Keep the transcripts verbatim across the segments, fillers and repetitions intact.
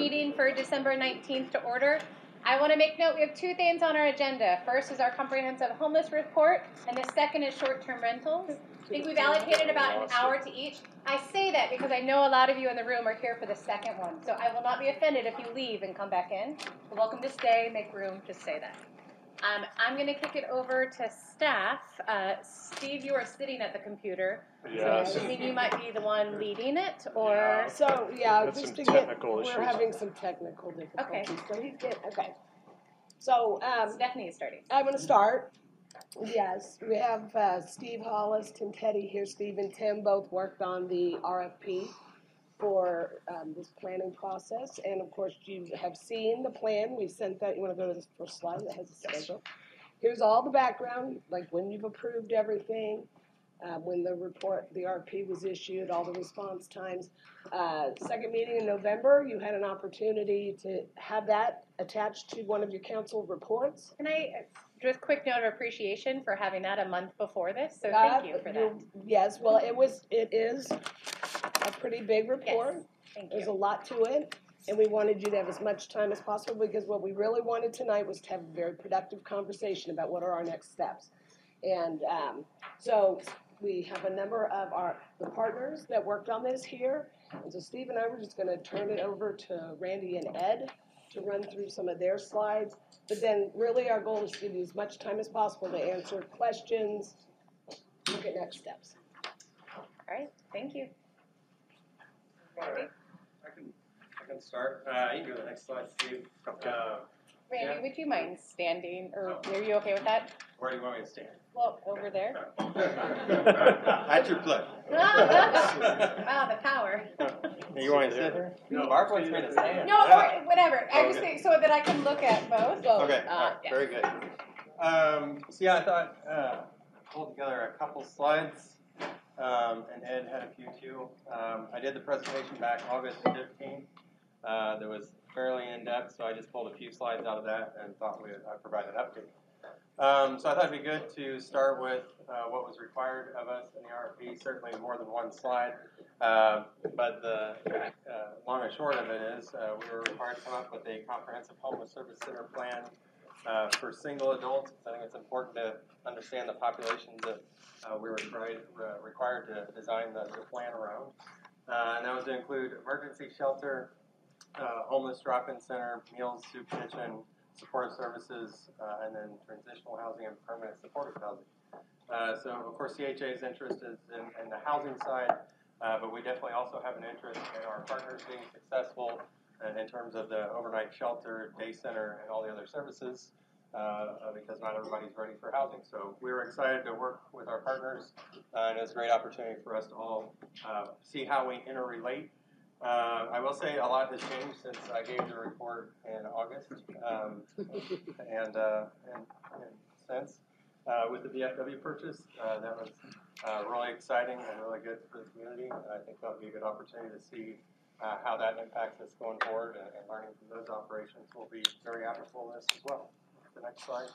meeting for December nineteenth to order. I want to make note we have two things on our agenda. First is our comprehensive homeless report, and the second is short-term rentals. I think we've allocated about an hour to each. I say that because I know a lot of you in the room are here for the second one, so I will not be offended if you leave and come back in. You're welcome to stay, make room, just say that. Um, I'm going to kick it over to staff. Uh, Steve, you are sitting at the computer, yes. So assuming you might be the one leading it, or yeah. So yeah, That's just some to get, technical we're issues. having some technical difficulties. Okay. So he's getting okay. So um, Stephanie is starting. I'm going to start. Yes, we have uh, Steve Hollis, Tim Teddy here. Steve and Tim both worked on the R F P for um, this planning process, and of course you have seen the plan. We sent that. You want to go to this first slide that has the schedule. Here's all the background, like when you've approved everything, uh, when the report, the R F P was issued, all the response times. Uh, second meeting in November, you had an opportunity to have that attached to one of your council reports. Can I just quick note of appreciation for having that a month before this? So Uh, thank you for that. Yes, well, it was. It is a pretty big report. Yes, thank There's you. a lot to it. And we wanted you to have as much time as possible because what we really wanted tonight was to have a very productive conversation about what are our next steps. And um, so we have a number of our the partners that worked on this here. And so Steve and I were just going to turn it over to Randy and Ed to run through some of their slides. But then really our goal is to give you as much time as possible to answer questions, look at next steps. All right, thank you. All right. I can I can start. Uh, you can go to the next slide, Steve. Okay. Uh, Randy, yeah. would you mind standing, or Oh. are you okay with that? Where do you want me to stand? Well, over there. At your pleasure. Wow, the power. You want me to sit here? No, Barb wants me to stand. No, Yeah. or whatever. I Oh, just okay. think so that I can look at both. So, Okay, Uh, all right, yeah. very good. Um, so yeah, I thought uh, pulled together a couple slides, um, and Ed had a few too. Um, I did the presentation back August fifteenth. Uh, that was fairly in-depth, so I just pulled a few slides out of that and thought we would uh, provide an update. Um, so I thought it'd be good to start with uh, what was required of us in the R F P, certainly more than one slide. Uh, but the uh, long and short of it is uh, we were required to come up with a comprehensive homeless service center plan uh, for single adults. I think it's important to understand the populations that uh, we were required, uh, required to design the, the plan around. Uh, and that was to include emergency shelter, uh, homeless drop-in center, meals, soup kitchen, supportive services, uh, and then transitional housing and permanent supportive housing. Uh, so, of course, C H A's interest is in, in the housing side, uh, but we definitely also have an interest in our partners being successful uh, in terms of the overnight shelter, day center, and all the other services, uh, because not everybody's ready for housing. So we were excited to work with our partners, uh, and it's a great opportunity for us to all uh, see how we interrelate. Uh, I will say a lot has changed since I gave the report in August, um, and, uh, and, and since uh, with the V F W purchase, uh, that was uh, really exciting and really good for the community. And I think that would be a good opportunity to see uh, how that impacts us going forward, and, and learning from those operations will be very applicable to this as well. The next slide.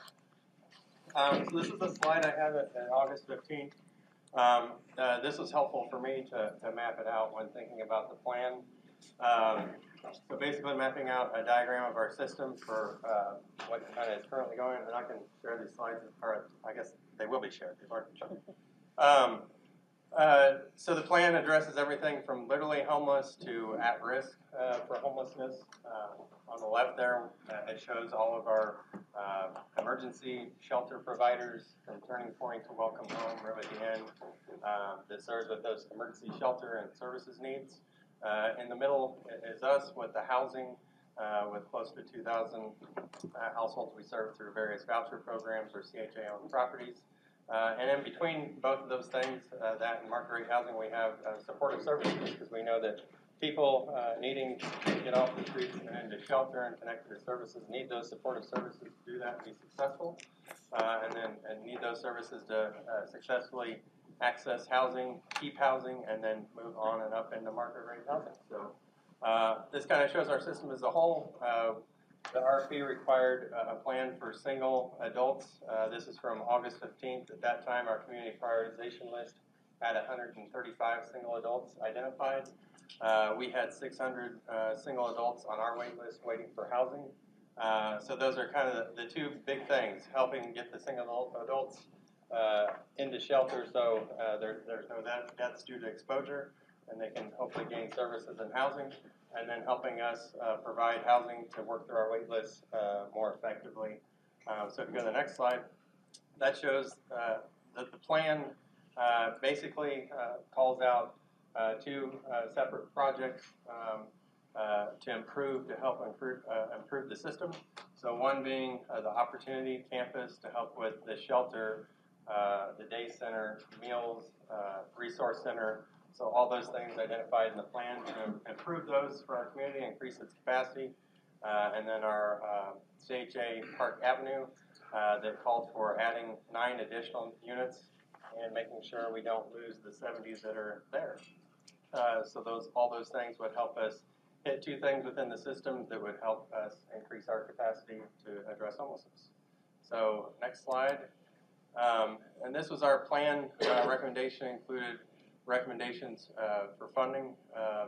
Um, so this is the slide I have at, at August fifteenth. Um, uh, this was helpful for me to, to map it out when thinking about the plan. Um, so basically mapping out a diagram of our system for uh, what kind of is currently going, and I can share these slides, or I guess they will be shared. They've already been shared. Um, uh, so the plan addresses everything from literally homeless to at risk uh, for homelessness. Uh, on the left there, uh, it shows all of our uh, emergency shelter providers, from Turning Point to Welcome Home, Rivet Inn, uh, that serves with those emergency shelter and services needs. Uh, in the middle is us with the housing, uh, with close to two thousand uh, households we serve through various voucher programs or C H A-owned properties. Uh, and in between both of those things, uh, that and market rate housing, we have uh, supportive services, because we know that people uh, needing to get off the streets and into shelter and connect to services need those supportive services to do that and be successful, uh, and then and need those services to uh, successfully access housing, keep housing, and then move on and up into market rate housing. So uh, this kind of shows our system as a whole. Uh, The R F P required uh, a plan for single adults. Uh, this is from August fifteenth. At that time, our community prioritization list had one hundred thirty-five single adults identified. Uh, we had six hundred uh, single adults on our wait list waiting for housing. Uh, so those are kind of the, the two big things, helping get the single adult, adults uh, into shelter so uh, there, there's no death, deaths due to exposure, and they can hopefully gain services and housing, and then helping us uh, provide housing to work through our wait lists uh, more effectively. Um, so if you go to the next slide, that shows uh, that the plan uh, basically uh, calls out uh, two uh, separate projects um, uh, to improve, to help improve, uh, improve the system. So one being uh, the Opportunity Campus to help with the shelter, uh, the day center, meals, uh, resource center. So all those things identified in the plan to improve those for our community, increase its capacity. Uh, and then our uh, C H A Park Avenue uh, that called for adding nine additional units and making sure we don't lose the seventies that are there. Uh, so those, all those things would help us hit two things within the system that would help us increase our capacity to address homelessness. So next slide. Um, and this was our plan. Uh, recommendation included recommendations uh, for funding. Um,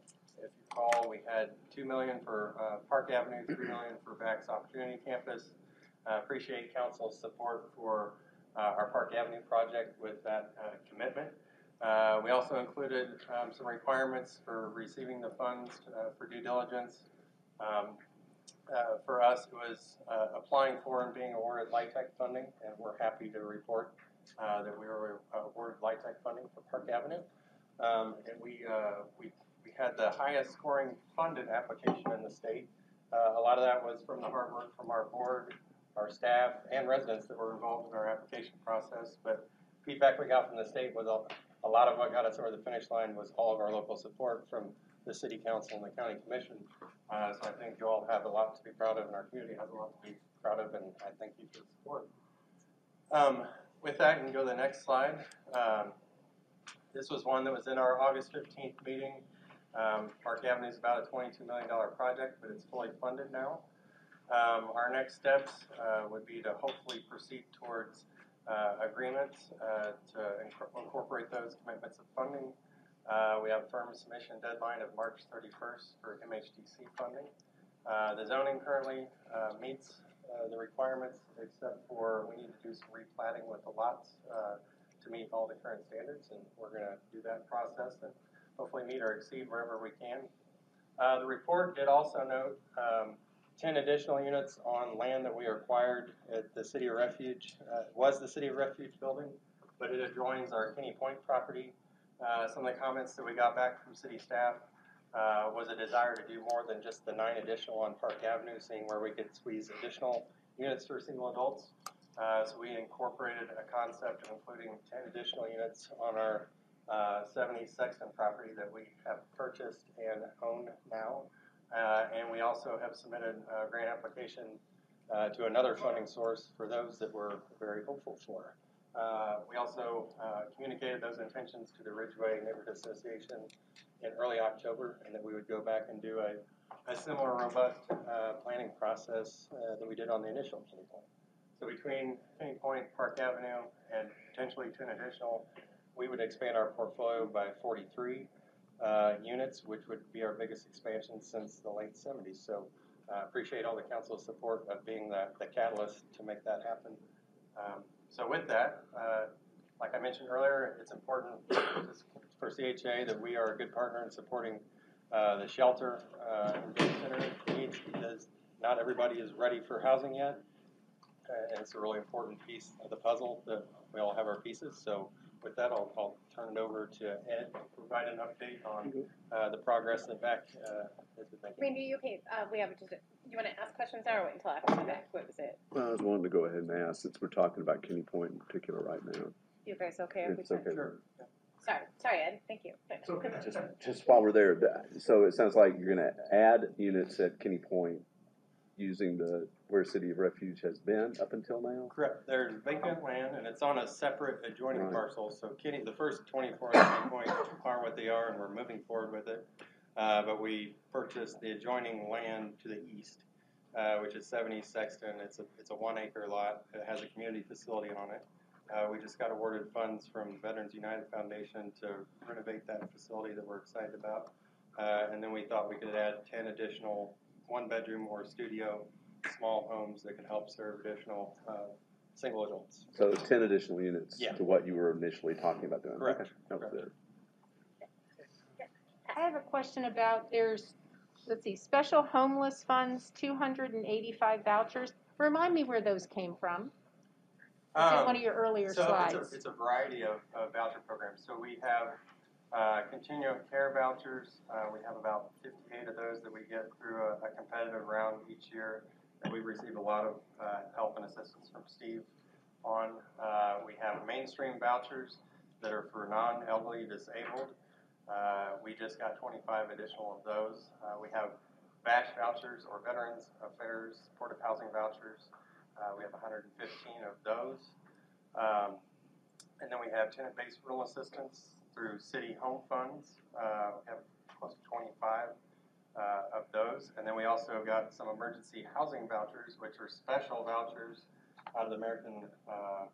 if you recall, we had two million dollars for uh, Park Avenue, three million dollars for V A C's Opportunity Campus. Uh, appreciate council's support for uh, our Park Avenue project with that uh, commitment. Uh, we also included um, some requirements for receiving the funds uh, for due diligence. Um, uh, for us, it was uh, applying for and being awarded LIHTC funding, and we're happy to report uh, that we were awarded LIHTC funding for Park Avenue. Um, and we, uh, we, we had the highest scoring funded application in the state. Uh, a lot of that was from the hard work from our board, our staff, and residents that were involved in our application process. But feedback we got from the state was a, a lot of what got us over the finish line was all of our local support from the city council and the county commission. Uh, so I think you all have a lot to be proud of, and our community has a lot to be proud of, and I thank you for the support. Um, with that, you can go to the next slide. Um, this was one that was in our August fifteenth meeting. Um, Park Avenue is about a twenty-two million dollars project, but it's fully funded now. Um, our next steps uh, would be to hopefully proceed towards uh, agreements uh, to inc incorporate those commitments of funding. Uh, we have a firm submission deadline of March thirty-first for M H D C funding. Uh, the zoning currently uh, meets uh, the requirements, except for we need to do some replatting with the lots uh, to meet all the current standards, and we're going to do that process and hopefully meet or exceed wherever we can. Uh, the report did also note um, ten additional units on land that we acquired at the City of Refuge. Uh, it was the City of Refuge building, but it adjoins our Kinney Point property. Uh, some of the comments that we got back from city staff uh, was a desire to do more than just the nine additional on Park Avenue, seeing where we could squeeze additional units for single adults. Uh, so we incorporated a concept of including ten additional units on our uh, seventy Sexton property that we have purchased and own now. Uh, and we also have submitted a grant application uh, to another funding source for those that we're very hopeful for. Uh, we also uh, communicated those intentions to the Ridgeway Neighborhood Association in early October, and that we would go back and do a, a similar robust uh, planning process uh, that we did on the initial Kinney Point. So between Kinney Point, Park Avenue, and potentially ten additional, we would expand our portfolio by forty-three uh, units, which would be our biggest expansion since the late seventies. So I uh, appreciate all the council's support of being the, the catalyst to make that happen. Um, So with that, uh, like I mentioned earlier, it's important for C H A that we are a good partner in supporting uh, the shelter uh, and day center needs, because not everybody is ready for housing yet. Uh, and it's a really important piece of the puzzle that we all have our pieces. So with that, I'll, I'll turn it over to Ed to provide an update on uh, the progress that V A C uh, has been making. Randy, okay, uh, we have just, you want to ask questions now or wait until after the back? What was it? Well, I was wanting to go ahead and ask, since we're talking about Kinney Point in particular right now. You guys okay? if we It's start? okay. Sure. Sorry, sorry, Ed, thank you. Just, just while we're there, th- so it sounds like you're gonna add units at Kinney Point using the, where City of Refuge has been up until now? Correct. There's vacant land, and it's on a separate adjoining Right. parcel. So Kinney, the first twenty-four at Kinney Point are what they are, and we're moving forward with it. Uh, but we purchased the adjoining land to the east, uh, which is seventy Sexton. It's a it's a one acre lot. It has a community facility on it. Uh, we just got awarded funds from Veterans United Foundation to renovate that facility that we're excited about. uh, and then we thought we could add ten additional one-bedroom or studio small homes that could help serve additional uh, single adults. So ten additional units Yeah. to what you were initially talking about doing. Correct. Okay. That was Correct. good. I have a question about, there's, let's see, special homeless funds, two hundred eighty-five vouchers. Remind me where those came from. It's in Um, one of your earlier so slides. It's a, it's a variety of, of voucher programs. So we have uh, continuum care vouchers. Uh, we have about fifty-eight of those that we get through a, a competitive round each year. And we receive a lot of uh, help and assistance from Steve on. Uh, we have mainstream vouchers that are for non-elderly disabled. Uh, we just got twenty-five additional of those. Uh, we have V A S H vouchers or Veterans Affairs Supportive Housing vouchers. Uh, we have one hundred fifteen of those. Um, and then we have tenant-based rental assistance through city home funds. Uh, we have close to twenty-five uh, of those. And then we also got some emergency housing vouchers, which are special vouchers out of the American uh,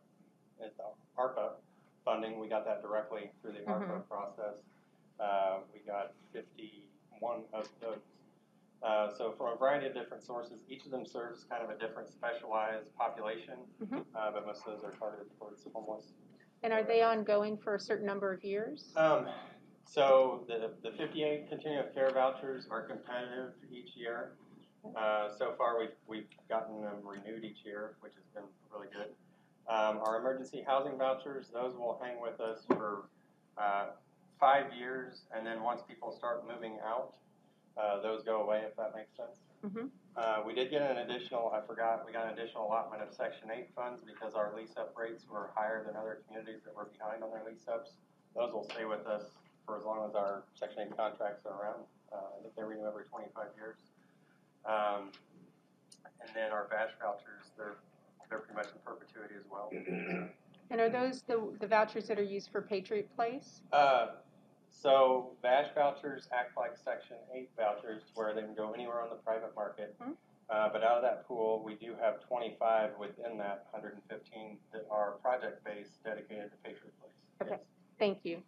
ARPA funding. We got that directly through the ARPA Mhm. process. Uh, we got fifty-one of those. Uh, so from a variety of different sources, each of them serves kind of a different specialized population, Mhm. uh, but most of those are targeted towards homeless. And are they ongoing for a certain number of years? Um, so the, the fifty-eight continuum of care vouchers are competitive each year. Uh, so far we've, we've gotten them renewed each year, which has been really good. Um, our emergency housing vouchers, those will hang with us for uh, five years, and then once people start moving out, uh, those go away, if that makes sense. Mhm. Uh, we did get an additional, I forgot, we got an additional allotment of Section eight funds because our lease-up rates were higher than other communities that were behind on their lease-ups. Those will stay with us for as long as our Section eight contracts are around. Uh, I think they renew every twenty-five years. Um, and then our V A S H vouchers, they're, they're pretty much in perpetuity as well. And are those the, the vouchers that are used for Patriot Place? Uh, so V A S H vouchers act like Section eight vouchers where they can go anywhere on the private market. Hmm. Uh, but out of that pool, we do have twenty-five within that one hundred fifteen that are project-based dedicated to Patriot Place. Okay. Yes. Thank you.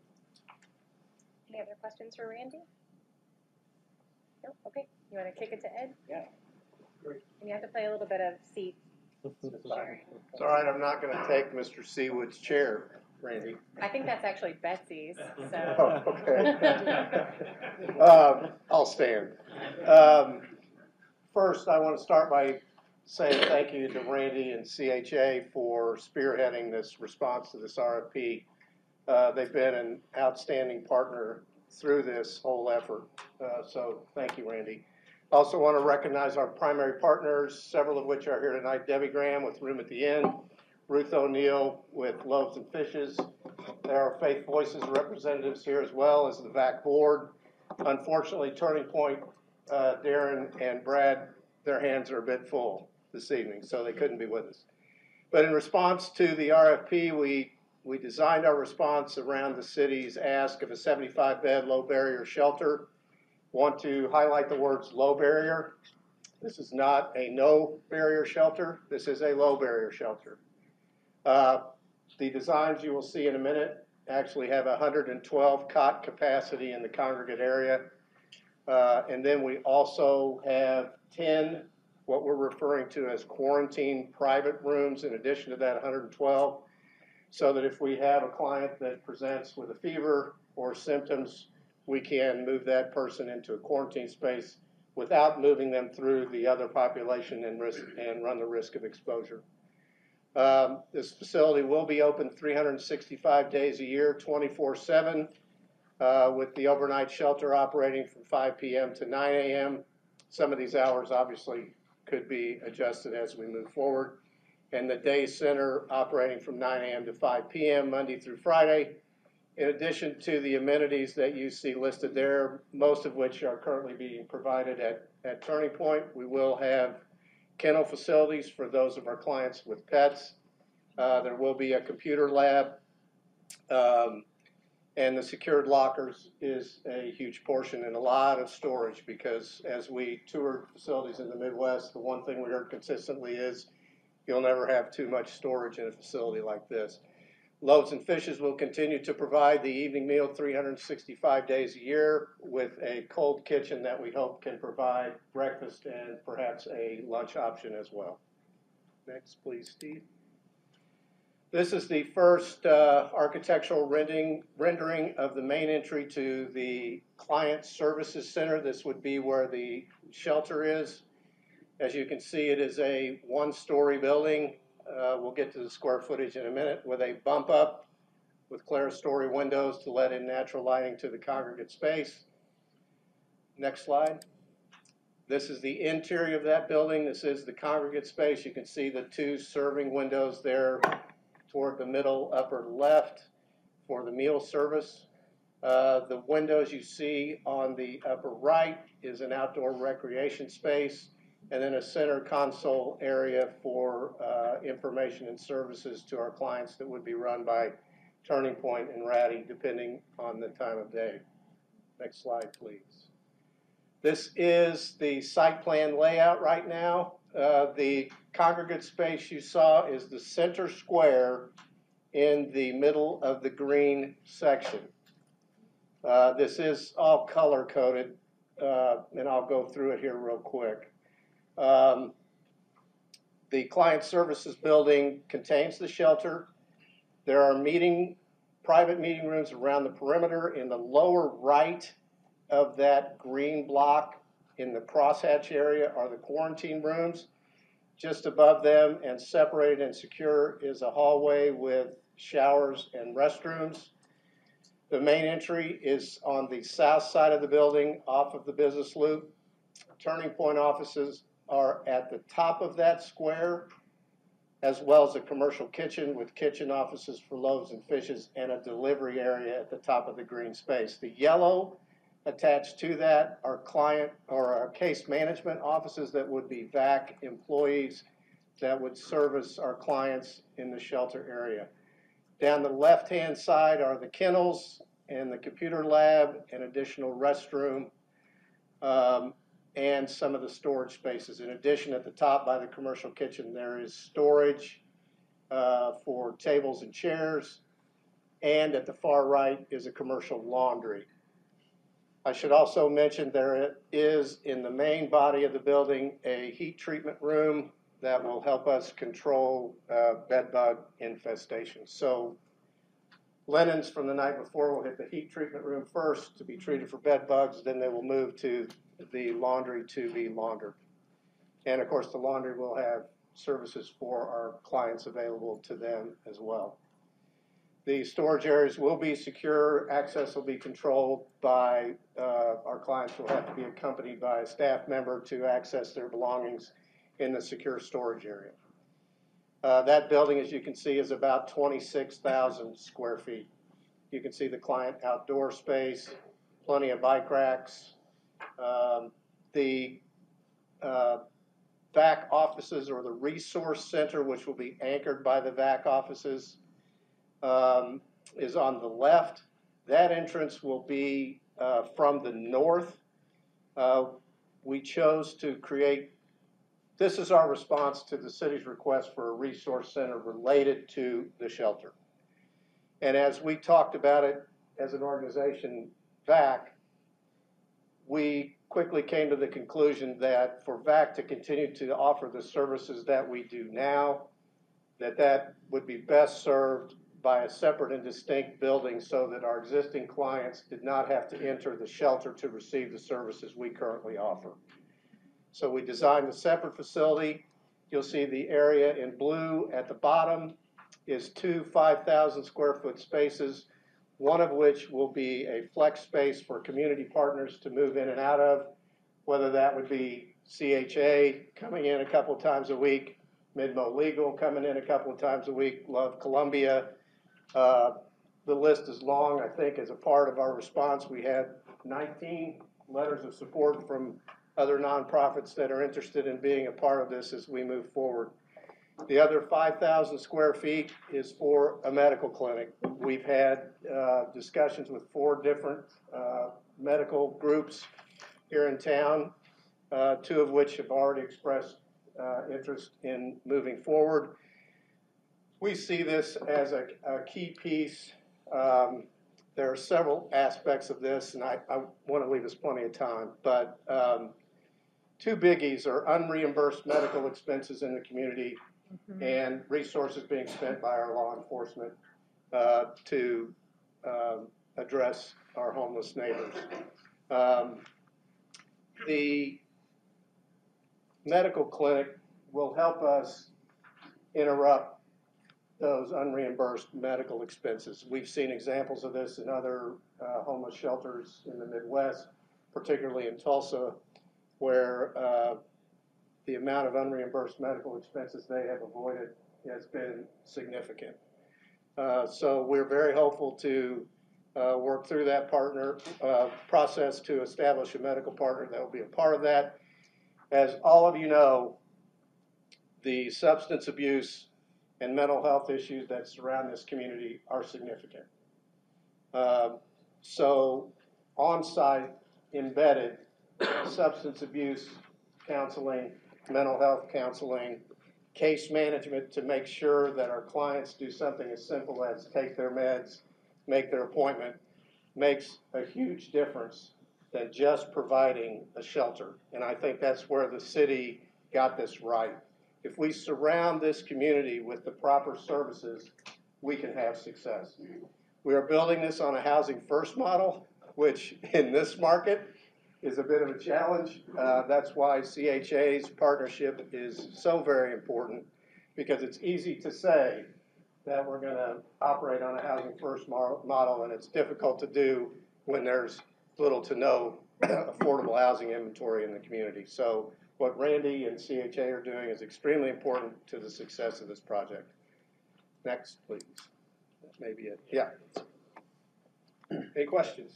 Any other questions for Randy? No? Okay. You want to kick it to Ed? Yeah. And you have to play a little bit of seat. It's all right, I'm not gonna take Mister Seawood's chair, Randy. I think that's actually Betsy's, Oh, so. okay. Um, I'll stand. Um, first, I wanna start by saying thank you to Randy and C H A for spearheading this response to this R F P. Uh, they've been an outstanding partner through this whole effort, uh, so thank you, Randy. Also want to recognize our primary partners, several of which are here tonight. Debbie Graham with Room at the Inn, Ruth O'Neill with Loaves and Fishes. There are Faith Voices representatives here as well as the V A C board. Unfortunately, Turning Point, uh, Darren and Brad, their hands are a bit full this evening, so they couldn't be with us. But in response to the R F P, we, we designed our response around the city's ask of a seventy-five bed low barrier shelter. Want to highlight the words low barrier. This is not a no barrier shelter. This is a low barrier shelter. Uh, the designs you will see in a minute actually have one hundred twelve cot capacity in the congregate area. Uh, and then we also have ten, what we're referring to as quarantine private rooms in addition to that one hundred twelve. So that if we have a client that presents with a fever or symptoms, we can move that person into a quarantine space without moving them through the other population and risk and run the risk of exposure. Um, this facility will be open three hundred sixty-five days a year, twenty-four seven, uh, with the overnight shelter operating from five p m to nine a m Some of these hours obviously could be adjusted as we move forward. And the day center operating from nine a m to five p m Monday through Friday. In addition to the amenities that you see listed there, most of which are currently being provided at, at Turning Point, we will have kennel facilities for those of our clients with pets. Uh, there will be a computer lab, um, and the secured lockers is a huge portion and a lot of storage because as we toured facilities in the Midwest, the one thing we heard consistently is you'll never have too much storage in a facility like this. Loaves and Fishes will continue to provide the evening meal three hundred sixty-five days a year with a cold kitchen that we hope can provide breakfast and perhaps a lunch option as well. Next, please, Steve. This is the first uh, architectural rendering, rendering of the main entry to the Client Services Center. This would be where the shelter is. As you can see, it is a one-story building. Uh, we'll get to the square footage in a minute, with a bump up with clerestory windows to let in natural lighting to the congregate space. Next slide. This is the interior of that building. This is the congregate space. You can see the two serving windows there toward the middle upper left for the meal service. Uh, the windows you see on the upper right is an outdoor recreation space, and then a center console area for uh, information and services to our clients that would be run by Turning Point and Ratty, depending on the time of day. Next slide, please. This is the site plan layout right now. Uh, the congregate space you saw is the center square in the middle of the green section. Uh, this is all color coded, uh, and I'll go through it here real quick. Um, the Client Services building contains the shelter. There are meeting, private meeting rooms around the perimeter. In the lower right of that green block in the crosshatch area are the quarantine rooms. Just above them and separated and secure is a hallway with showers and restrooms. The main entry is on the south side of the building off of the business loop. Turning Point offices are at the top of that square, as well as a commercial kitchen with kitchen offices for Loaves and Fishes and a delivery area at the top of the green space. The yellow attached to that are client or our case management offices that would be V A C employees that would service our clients in the shelter area. Down the left-hand side are the kennels and the computer lab, an additional restroom, um, and some of the storage spaces. In addition, at the top by the commercial kitchen, there is storage uh, for tables and chairs, and at the far right is a commercial laundry. I should also mention there is in the main body of the building a heat treatment room that will help us control uh, bed bug infestation. So linens from the night before will hit the heat treatment room first to be treated for bed bugs, then they will move to the laundry to be laundered. And of course the laundry will have services for our clients available to them as well. The storage areas will be secure, access will be controlled by, uh, our clients will have to be accompanied by a staff member to access their belongings in the secure storage area. Uh, that building, as you can see, is about twenty-six thousand square feet. You can see the client outdoor space, plenty of bike racks. Um, the uh, V A C offices, or the resource center, which will be anchored by the V A C offices, um, is on the left. That entrance will be uh, from the north. Uh, we chose to create, this is our response to the city's request for a resource center related to the shelter. And as we talked about it as an organization, V A C, we quickly came to the conclusion that for V A C to continue to offer the services that we do now, that that would be best served by a separate and distinct building so that our existing clients did not have to enter the shelter to receive the services we currently offer. So we designed a separate facility. You'll see the area in blue at the bottom is two five thousand square foot spaces, one of which will be a flex space for community partners to move in and out of, whether that would be C H A coming in a couple of times a week, Midmo Legal coming in a couple of times a week, Love Columbia. Uh, the list is long. I think as a part of our response, we had nineteen letters of support from other nonprofits that are interested in being a part of this as we move forward. The other five thousand square feet is for a medical clinic. We've had uh, discussions with four different uh, medical groups here in town, uh, two of which have already expressed uh, interest in moving forward. We see this as a, a key piece. Um, there are several aspects of this, and I, I want to leave us plenty of time, but um, two biggies are unreimbursed medical expenses in the community Mhm. and resources being spent by our law enforcement uh, to um, address our homeless neighbors. Um, the medical clinic will help us interrupt those unreimbursed medical expenses. We've seen examples of this in other uh, homeless shelters in the Midwest, particularly in Tulsa, where uh, the amount of unreimbursed medical expenses they have avoided has been significant. Uh, so we're very hopeful to uh, work through that partner uh, process to establish a medical partner that will be a part of that. As all of you know, the substance abuse and mental health issues that surround this community are significant. Um, so on-site, embedded substance abuse counseling, mental health counseling, case management to make sure that our clients do something as simple as take their meds, make their appointment, makes a huge difference than just providing a shelter. And I think that's where the city got this right. If we surround this community with the proper services, we can have success. We are building this on a housing first model, which in this market is a bit of a challenge. Uh, that's why C H A's partnership is so very important, because it's easy to say that we're going to operate on a housing first model, and it's difficult to do when there's little to no affordable housing inventory in the community. So what Randy and C H A are doing is extremely important to the success of this project. Next, please. That may be it. Yeah. Any questions?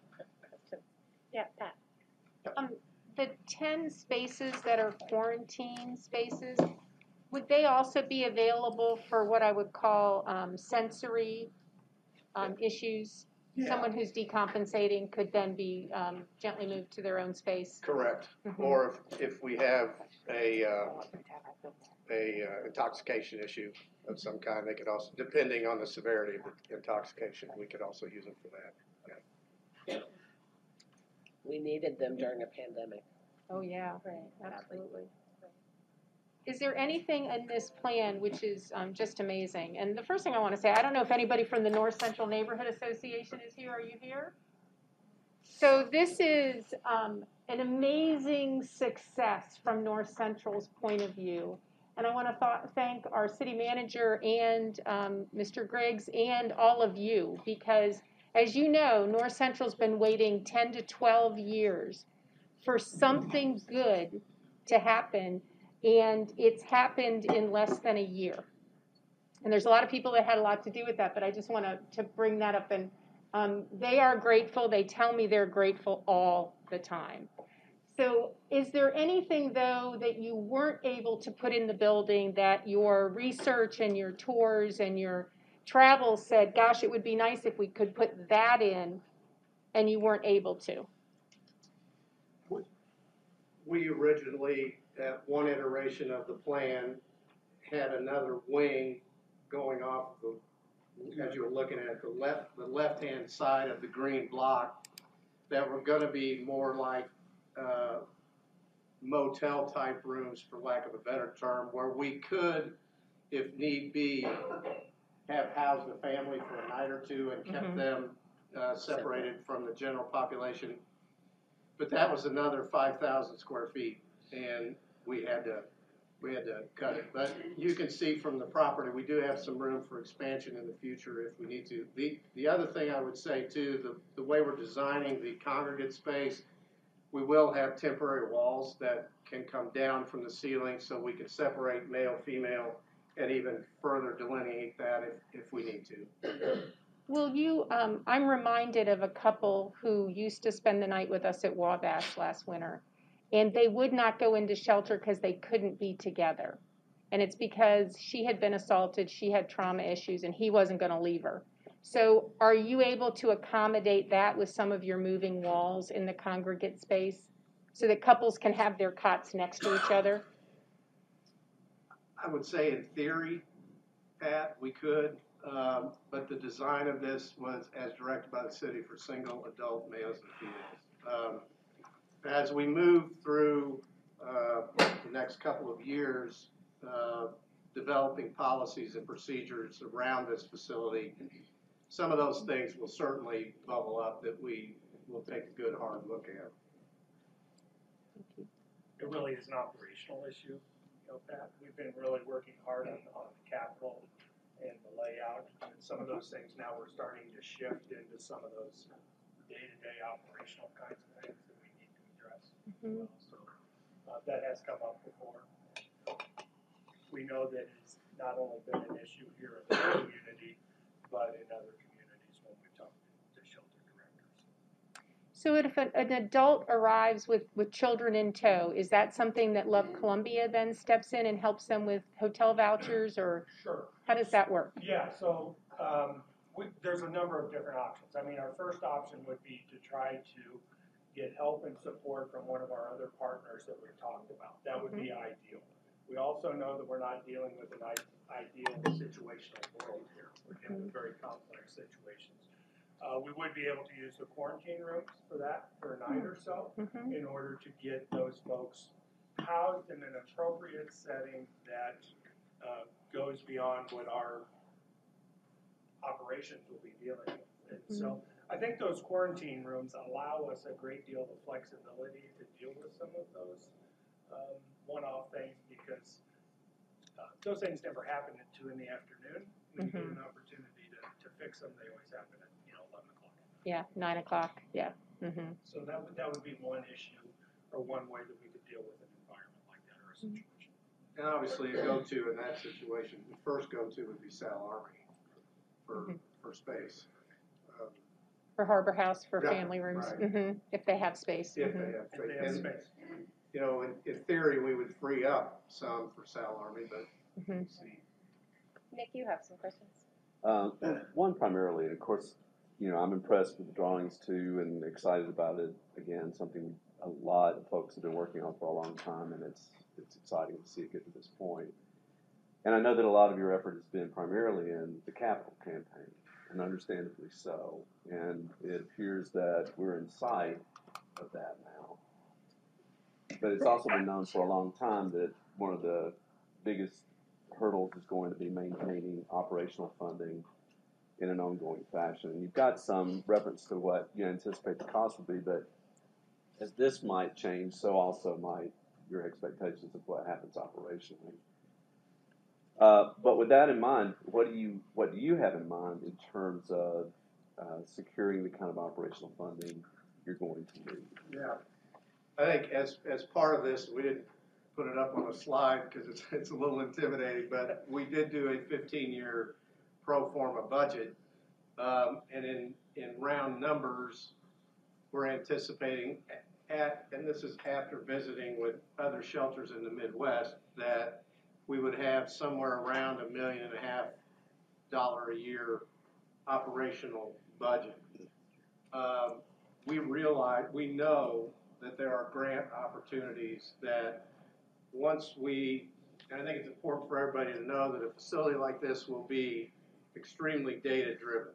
Yeah, Pat. Um, the ten spaces that are quarantine spaces, would they also be available for what I would call um, sensory um, issues? Yeah. Someone who's decompensating could then be um, gently moved to their own space. Correct. Mhm. Or if, if we have a uh, a uh, intoxication issue of some kind, they could also, depending on the severity of the intoxication, we could also use them for that. Yeah. We needed them during a pandemic. Oh, yeah, right, absolutely. Is there anything in this plan which is um, just amazing? And the first thing I want to say, I don't know if anybody from the North Central Neighborhood Association is here. Are you here? So this is um, an amazing success from North Central's point of view. And I want to th- thank our city manager and um, Mister Griggs and all of you, because as you know, North Central's been waiting ten to twelve years for something good to happen, and it's happened in less than a year. And there's a lot of people that had a lot to do with that, but I just want to, to bring that up. And um, they are grateful. They tell me they're grateful all the time. So is there anything, though, that you weren't able to put in the building that your research and your tours and your travel said, gosh, it would be nice if we could put that in, and you weren't able to? We originally, at one iteration of the plan, had another wing going off the, as you were looking at the left, the left-hand side of the green block, that were going to be more like uh, motel-type rooms, for lack of a better term, where we could, if need be, have housed the family for a night or two and kept Mhm. them uh, separated from the general population. But that was another five thousand square feet, and we had to we had to cut it. But you can see from the property, we do have some room for expansion in the future if we need to. The the other thing I would say too, the the way we're designing the congregate space, we will have temporary walls that can come down from the ceiling, so we can separate male, female, and even further delineate that if if we need to. Will you, um, I'm reminded of a couple who used to spend the night with us at Wabash last winter, and they would not go into shelter because they couldn't be together. And it's because she had been assaulted, she had trauma issues, and he wasn't going to leave her. So are you able to accommodate that with some of your moving walls in the congregate space so that couples can have their cots next to each other? I would say in theory, Pat, we could, um, but the design of this was as directed by the city for single adult males and females. Um, as we move through, uh, the next couple of years, uh, developing policies and procedures around this facility, some of those things will certainly bubble up that we will take a good hard look at. It really is an operational issue, you know, Pat. We've been really working hard on, on the capital and the layout, and some of those things now we're starting to shift into some of those day-to-day operational kinds of things that we need to address. Mhm. Uh, So, uh, that has come up before. We know that it's not only been an issue here in the community, but in other communities when we talk to shelter directors. So if an, an adult arrives with, with children in tow, is that something that Love Columbia then steps in and helps them with hotel vouchers, or Sure. how does that work? Yeah, so, um, we, there's a number of different options. I mean, our first option would be to try to get help and support from one of our other partners that we've talked about. That would be ideal. We also know that we're not dealing with an i- ideal situational world here. We're dealing with very complex situations. Uh, we would be able to use the quarantine rooms for that for a night or so Mhm. in order to get those folks housed in an appropriate setting that uh, goes beyond what our operations will be dealing with. And so I think those quarantine rooms allow us a great deal of flexibility to deal with some of those um, one-off things, because uh, those things never happen at two in the afternoon. When you get an opportunity to, to fix them, they always happen at, you know, eleven o'clock. Yeah, nine o'clock, yeah. Mm-hmm. So that would, that would be one issue, or one way that we could deal with an environment like that or a situation. And obviously, a go-to in that situation, the first go-to would be Sal Army for, for space. Um, For Harbor House, for Yeah, family rooms, right. hmm if they have space. If Mhm. they have If space. they have And, space. you know, in, in theory, we would free up some for Sal Army, but Mhm. we'll see. Nick, you have some questions. Um, well, one primarily, and of course, you know, I'm impressed with the drawings too, and excited about it. Again, something a lot of folks have been working on for a long time, and it's it's exciting to see it get to this point. And I know that a lot of your effort has been primarily in the capital campaign, and understandably so. And it appears that we're in sight of that now. But it's also been known for a long time that one of the biggest hurdles is going to be maintaining operational funding in an ongoing fashion. And you've got some reference to what you anticipate the cost will be, but as this might change, so also might your expectations of what happens operationally. Uh, but with that in mind, what do you what do you have in mind in terms of uh, securing the kind of operational funding you're going to need? Yeah. I think as, as part of this, we didn't put it up on a slide because it's, it's a little intimidating, but we did do a fifteen-year pro forma budget. Um, and in, in round numbers, we're anticipating at, and this is after visiting with other shelters in the Midwest, that we would have somewhere around a million and a half dollar a year operational budget. Um, we realize, we know that there are grant opportunities that once we, and I think it's important for everybody to know that a facility like this will be extremely data driven.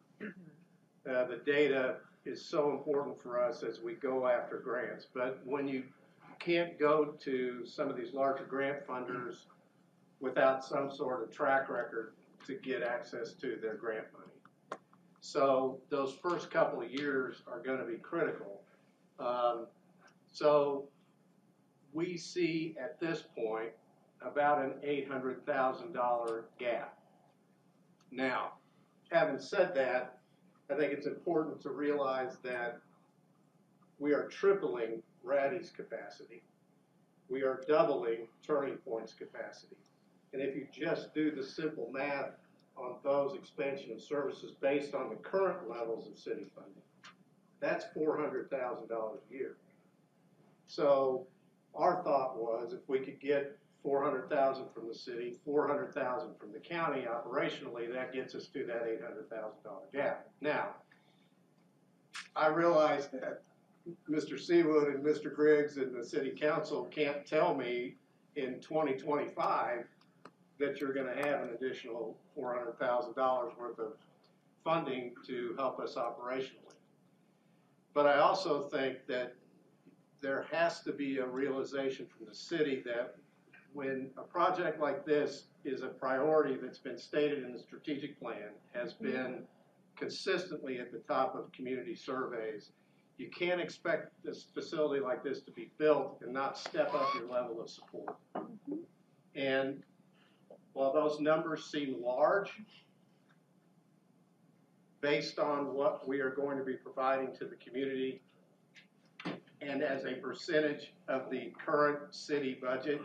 Uh, the data is so important for us as we go after grants, but when you can't go to some of these larger grant funders without some sort of track record to get access to their grant money. So those first couple of years are going to be critical. Um, so we see at this point about an eight hundred thousand dollars gap. Now, having said that, I think it's important to realize that we are tripling Ratty's capacity. We are doubling Turning Point's capacity. And if you just do the simple math on those expansion of services based on the current levels of city funding, that's four hundred thousand dollars a year. So our thought was if we could get four hundred thousand dollars from the city, four hundred thousand dollars from the county operationally, that gets us to that eight hundred thousand dollars gap. Now, I realize that Mister Seawood and Mister Griggs and the city council can't tell me in twenty twenty-five that you're gonna have an additional four hundred thousand dollars worth of funding to help us operationally. But I also think that there has to be a realization from the city that when a project like this is a priority that's been stated in the strategic plan, has been consistently at the top of community surveys, you can't expect this facility like this to be built and not step up your level of support. And while those numbers seem large, based on what we are going to be providing to the community and as a percentage of the current city budget,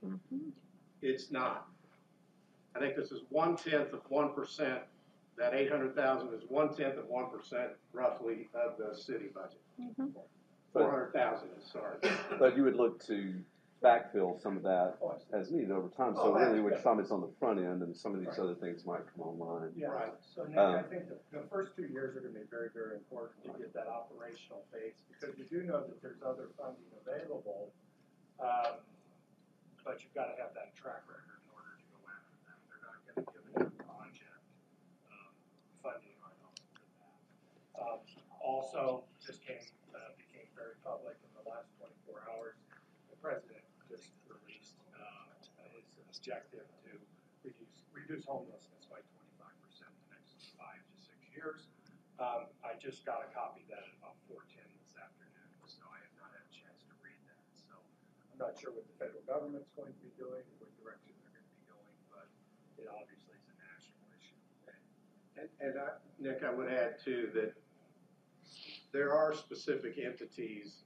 it's not. I think this is one-tenth of one percent. That eight hundred thousand is one-tenth of one percent roughly of the city budget. four hundred thousand is, sorry. But you would look to backfill some of that as needed over time. So Oh, really, which yeah. some is on the front end, and some of these other things might come online. Yeah, Right. so Nick, Um, I think the, the first two years are gonna be very, very important to get that operational phase, because we do know that there's other funding available. Um, but you've gotta have that track record in order to go after them. They're not gonna give a new project, um, funding right off the bat. Um, also, just came, uh, became very public in the last twenty-four hours. The president just released, uh, his objective to reduce, reduce homelessness by twenty-five percent in the next five to six years. Um, I just got a copy of that at about four ten this afternoon, so I have not had a chance to read that. So I'm not sure what the federal government's going to be doing, what direction they're going to be going, but it obviously is a national issue. And, and I, Nick, I would add too that there are specific entities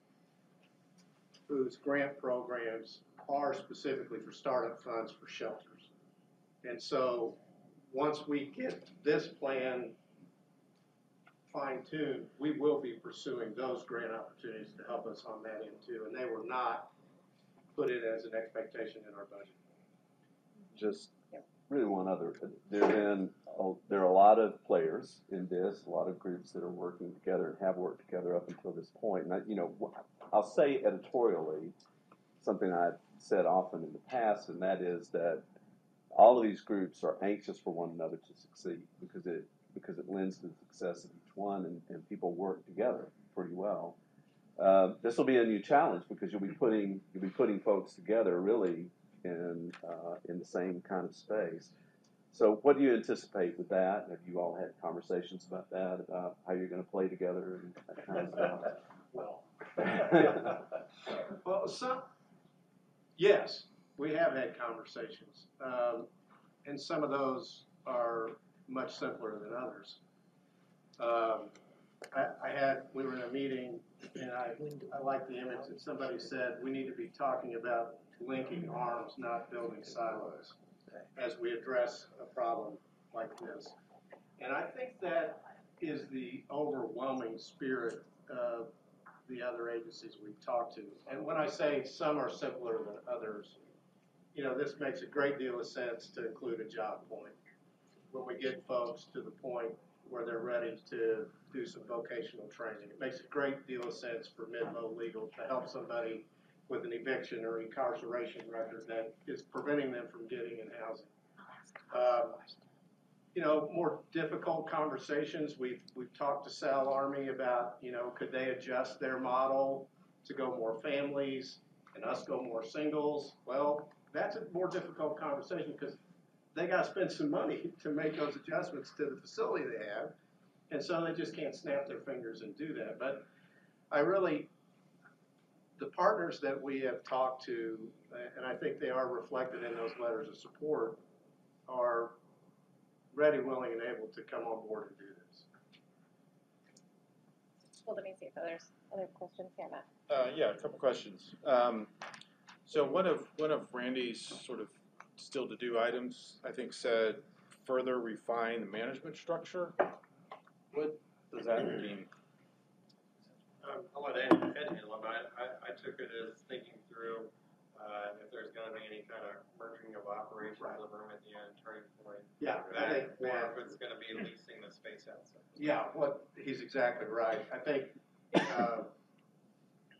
whose grant programs are specifically for startup funds for shelters. And so, once we get this plan fine-tuned, we will be pursuing those grant opportunities to help us on that end too. And they were not put in as an expectation in our budget. Just really one other, there have been, a- there are a lot of players in this, a lot of groups that are working together and have worked together up until this point. And I, you know, I'll say editorially, something I've said often in the past, and that is that all of these groups are anxious for one another to succeed because it, because it lends to the success of each one, and, and people work together pretty well. Uh, this will be a new challenge because you'll be putting, you'll be putting folks together really in, uh, in the same kind of space. So what do you anticipate with that? Have you all had conversations about that, about how you're going to play together and that kind of stuff? Well. Well, some, yes, we have had conversations. Um, and some of those are much simpler than others. Um, I, I had, we were in a meeting, and I, I like the image that somebody said, we need to be talking about linking arms, not building silos, as we address a problem like this. And I think that is the overwhelming spirit of the other agencies we've talked to. And when I say some are simpler than others, you know, this makes a great deal of sense to include a job point. When we get folks to the point where they're ready to do some vocational training, it makes a great deal of sense for mid-low legal to help somebody with an eviction or incarceration record that is preventing them from getting in housing. Um, you know, more difficult conversations. We've we've talked to Sal Army about, you know, could they adjust their model to go more families and us go more singles? Well, that's a more difficult conversation because they got to spend some money to make those adjustments to the facility they have, and so they just can't snap their fingers and do that. But I really, the partners that we have talked to, and I think they are reflected in those letters of support, are ready, willing, and able to come on board and do this. Well, let me see if there's other questions here, Matt. Uh, yeah, a couple questions. Um, so one of one of Randy's sort of still to do items, I think, said further refine the management structure. What does that mean? Um, I'll let Ed, Ed handle it, but I, I, I took it as thinking through, uh, if there's gonna be any kind of merging of operations, the room at the end, turning point. Yeah, I That, think, or Matt, if it's gonna be leasing the space outside. yeah, what, he's exactly right. I think, uh,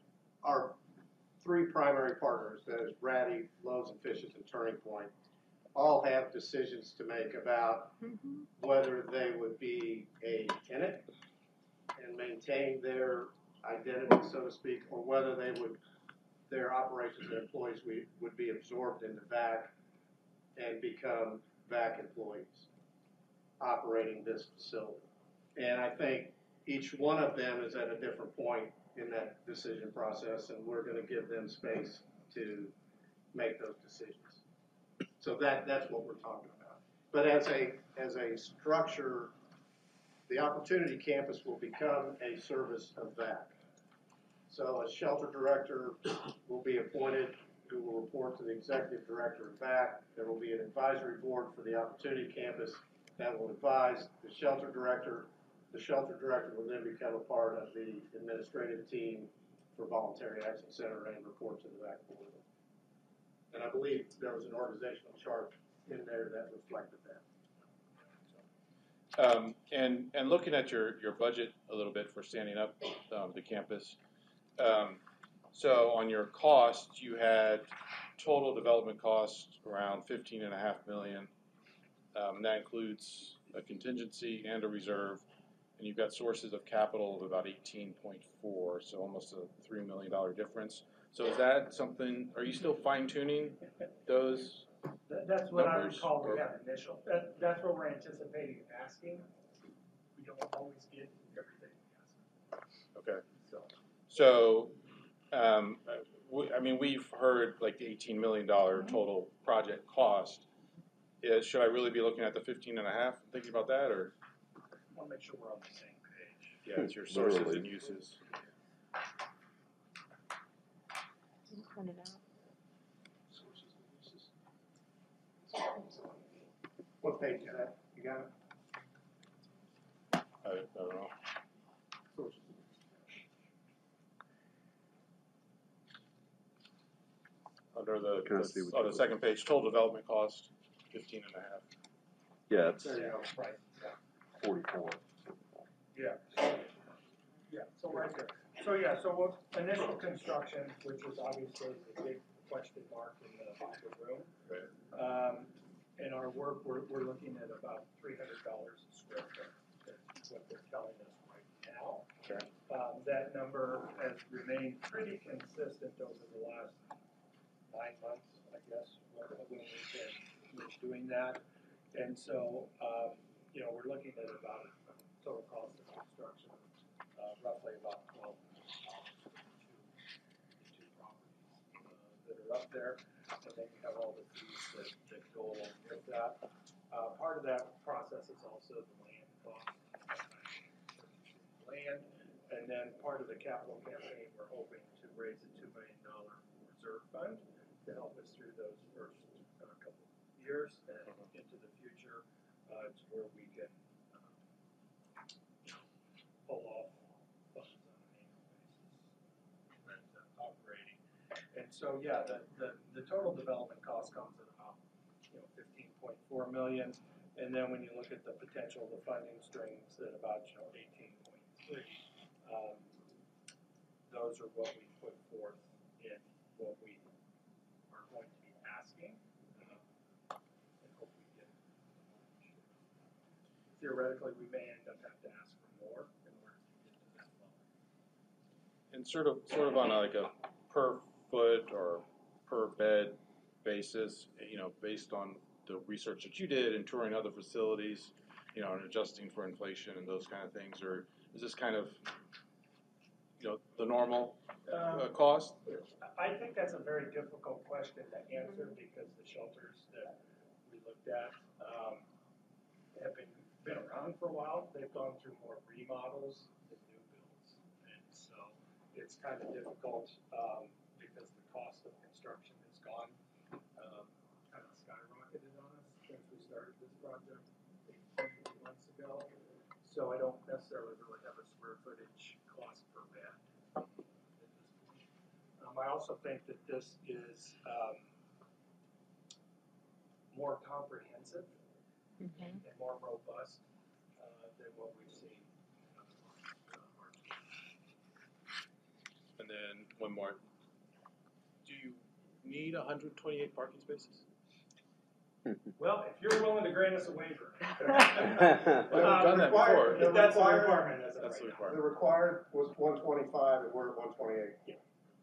our three primary partners, that is Ratty, Loaves and Fishes, and Turning Point, all have decisions to make about Mhm. whether they would be a tenant and maintain their identity, so to speak, or whether they would, their operations and employees we, would be absorbed into V A C and become V A C employees operating this facility. And I think each one of them is at a different point in that decision process, and we're gonna give them space to make those decisions. So that, that's what we're talking about. But as a, as a structure, the Opportunity Campus will become a service of V A C. So a shelter director will be appointed who will report to the executive director of V A C. There will be an advisory board for the Opportunity Campus that will advise the shelter director. The shelter director will then become a part of the administrative team for Voluntary Action Center and report to the V A C board. And I believe there was an organizational chart in there that reflected that. Um, and, and looking at your, your budget a little bit for standing up um, the campus, um, so on your costs, you had total development costs around fifteen and a half million. Um, and that includes a contingency and a reserve, and you've got sources of capital of about eighteen point four, so almost a three million dollar difference. So is that something, are you still fine tuning those? That, that's what I Numbers, recall, we or- have initial, that, that's what we're anticipating asking. We don't always get everything we ask, Okay. so. So, um, we, I mean, we've heard like the eighteen million dollar total project cost. Is, should I really be looking at the fifteen and a half, thinking about that, or? I wanna make sure we're on the same page. Yeah, it's your sources Literally. and uses. Print it out. What page is that? You got it? I, I don't know. Under the, Can I see what on you- the second page, total development cost, fifteen and a half. Yeah, it's There you go, right, yeah. forty-four. Yeah, so, yeah, so right there. So, yeah, so what, initial construction, which was obviously the big question mark in the, the room. Right. Um, in our work, we're, we're looking at about three hundred dollars a square foot. That's what they're telling us right now. Okay. Um, that number has remained pretty consistent over the last nine months, I guess, when when we've been, been doing that. And so, um, you know, we're looking at about a total cost of construction, uh, roughly about twelve, two, two properties, uh, that are up there. And then you have all the fees that, that go along with that. Uh, part of that process is also the land cost, land. And then part of the capital campaign, we're hoping to raise a two million dollar reserve fund to help us through those first uh, couple of years and into the future, uh, to where we can, um, you know, pull off funds on an annual basis, uh, operating. And so, yeah, the, the, the total development cost comes at about, you know, fifteen point four million. And then when you look at the potential, the funding strings at about, you know, eighteen point three, um, those are what we put forth in what we are going to be asking. Uh, and hope we get. Theoretically, we may end up having to ask for more in order to get to that level. And sort of, sort of on a, like a per foot or per bed basis, you know, based on the research that you did and touring other facilities, you know, and adjusting for inflation and those kind of things, or is this kind of, you know, the normal uh, Um, cost? I think that's a very difficult question to answer because the shelters that we looked at um, have been, been around for a while. They've gone through more remodels than new builds. And so it's kind of difficult um, because the cost of construction has gone, um, kind of skyrocketed on us since we started this project eighteen months ago. So I don't necessarily really have a square footage cost per bed at this point. Um, I also think that this is um, more comprehensive Mhm. and more robust uh, than what we've seen. uh, uh, And then one more. Do you need one hundred twenty-eight parking spaces? Well, if you're willing to grant us a waiver. We haven't done that required- before. the That's a required- requirement as of That's the right now. requirement. The required was one twenty-five, and we're at one twenty-eight. Yeah.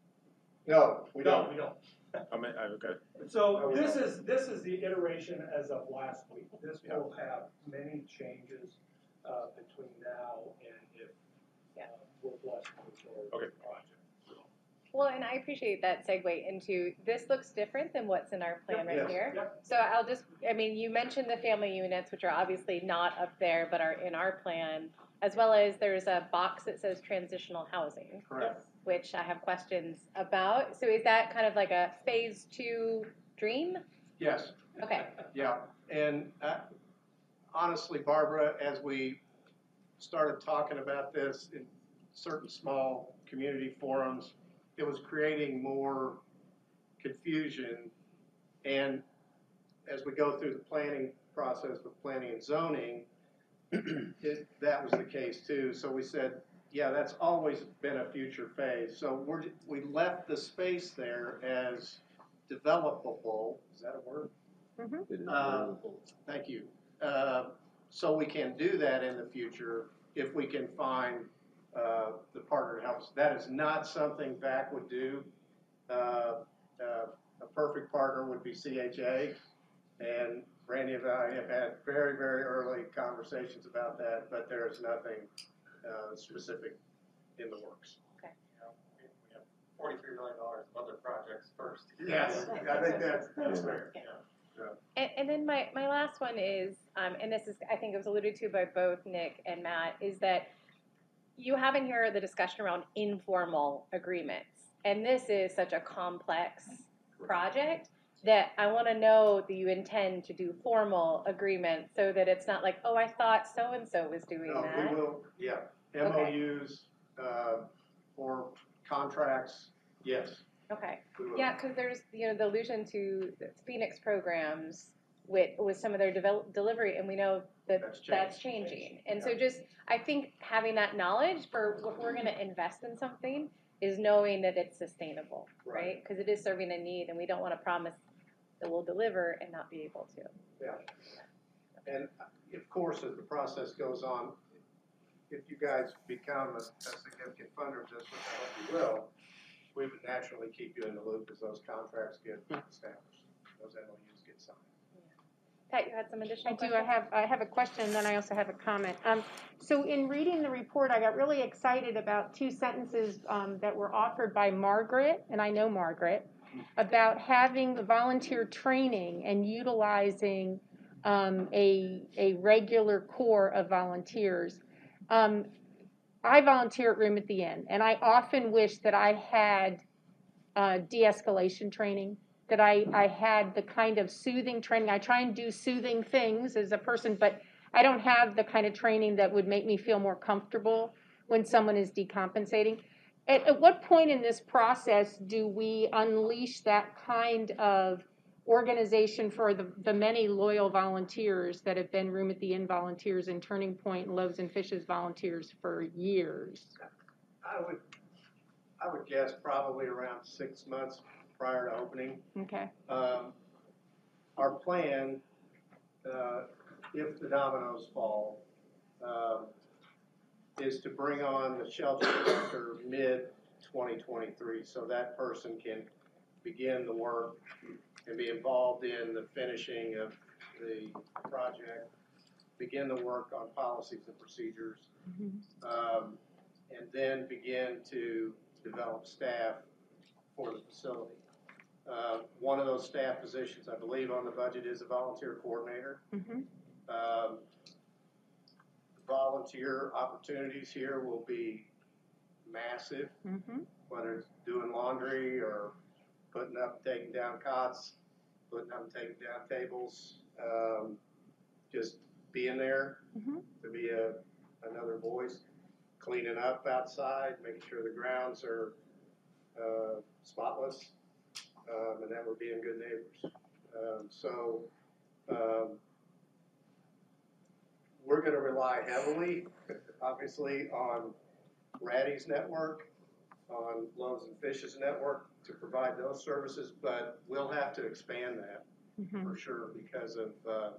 No, we No, don't. we don't. I mean, I, okay. No, So we this don't. is, this is the iteration as of last week. This Yeah. will have many changes, uh, between now and if, uh, we're blessed to move forward with Okay. the project. Well, and I appreciate that segue into, this looks different than what's in our plan right Yes. here. Yep. So I'll just, I mean, you mentioned the family units, which are obviously not up there, but are in our plan, as well as there's a box that says transitional housing, Correct. which I have questions about. So is that kind of like a phase two dream? Yes. Okay. Yeah, and uh, honestly, Barbara, as we started talking about this in certain small community forums, it was creating more confusion. And as we go through the planning process with planning and zoning, it, that was the case too. So we said, yeah, that's always been a future phase. So we're, we left the space there as developable. Is that a word? It is Uh, Thank you. Uh, So we can do that in the future if we can find uh, the partner to help us. That is not something V A C would do. Uh, uh, A perfect partner would be C H A, and Randy and I have had very, very early conversations about that, but there is nothing uh, specific in the works. You know, we we have forty-three million dollars of other projects first. Yes, I think that's, that's fair. And, and then my, my last one is, um, and this is, I think it was alluded to by both Nick and Matt, is that you have in here the discussion around informal agreements. And this is such a complex project that I want to know that you intend to do formal agreements so that it's not like, oh, I thought so-and-so was doing No, that. we will, yeah, M O Us, uh, or contracts, yes, Okay. we will. Yeah, because there's, you know, the allusion to the Phoenix programs with, with some of their develop, delivery, and we know that That's that's, changed. changing. And so just, I think having that knowledge for if we're gonna invest in something is knowing that it's sustainable, Right. right? Because it is serving a need, and we don't wanna promise that we'll deliver and not be able to. Yeah. And uh, of course, as the process goes on, if you guys become a, a significant funder of this, which I hope you will, we would naturally keep you in the loop as those contracts get established, those M O Us get signed. Pat, you had some I additional do, questions? I have, I have a question, and then I also have a comment. Um, so in reading the report, I got really excited about two sentences, um, that were offered by Margaret, and I know Margaret, about having volunteer training and utilizing, um, a, a regular core of volunteers. Um, I volunteer at Room at the Inn, and I often wish that I had, uh, de-escalation training, that I, I had the kind of soothing training. I try and do soothing things as a person, but I don't have the kind of training that would make me feel more comfortable when someone is decompensating. At, at what point in this process do we unleash that kind of organization for the, the many loyal volunteers that have been Room at the Inn volunteers and Turning Point and Loaves and Fishes volunteers for years? I would, I would guess probably around six months prior to opening. Okay. Um, Our plan, uh, if the dominoes fall, um, is to bring on the shelter director mid twenty twenty-three, so that person can begin the work and be involved in the finishing of the project, begin the work on policies and procedures, um, and then begin to develop staff for the facility. Uh, one of those staff positions, I believe, on the budget is a volunteer coordinator. Mm-hmm. Um, volunteer opportunities here will be massive, Mm-hmm. whether it's doing laundry or putting up, taking down cots, putting up, and taking down tables, um, just being there Mm-hmm. to be a, another voice, cleaning up outside, making sure the grounds are uh, spotless, um, and that we're being good neighbors. Um, so um, we're going to rely heavily, obviously, on Ratty's network, on Loaves and Fishes network to provide those services, but we'll have to expand that. Mhm. for sure, because of, uh,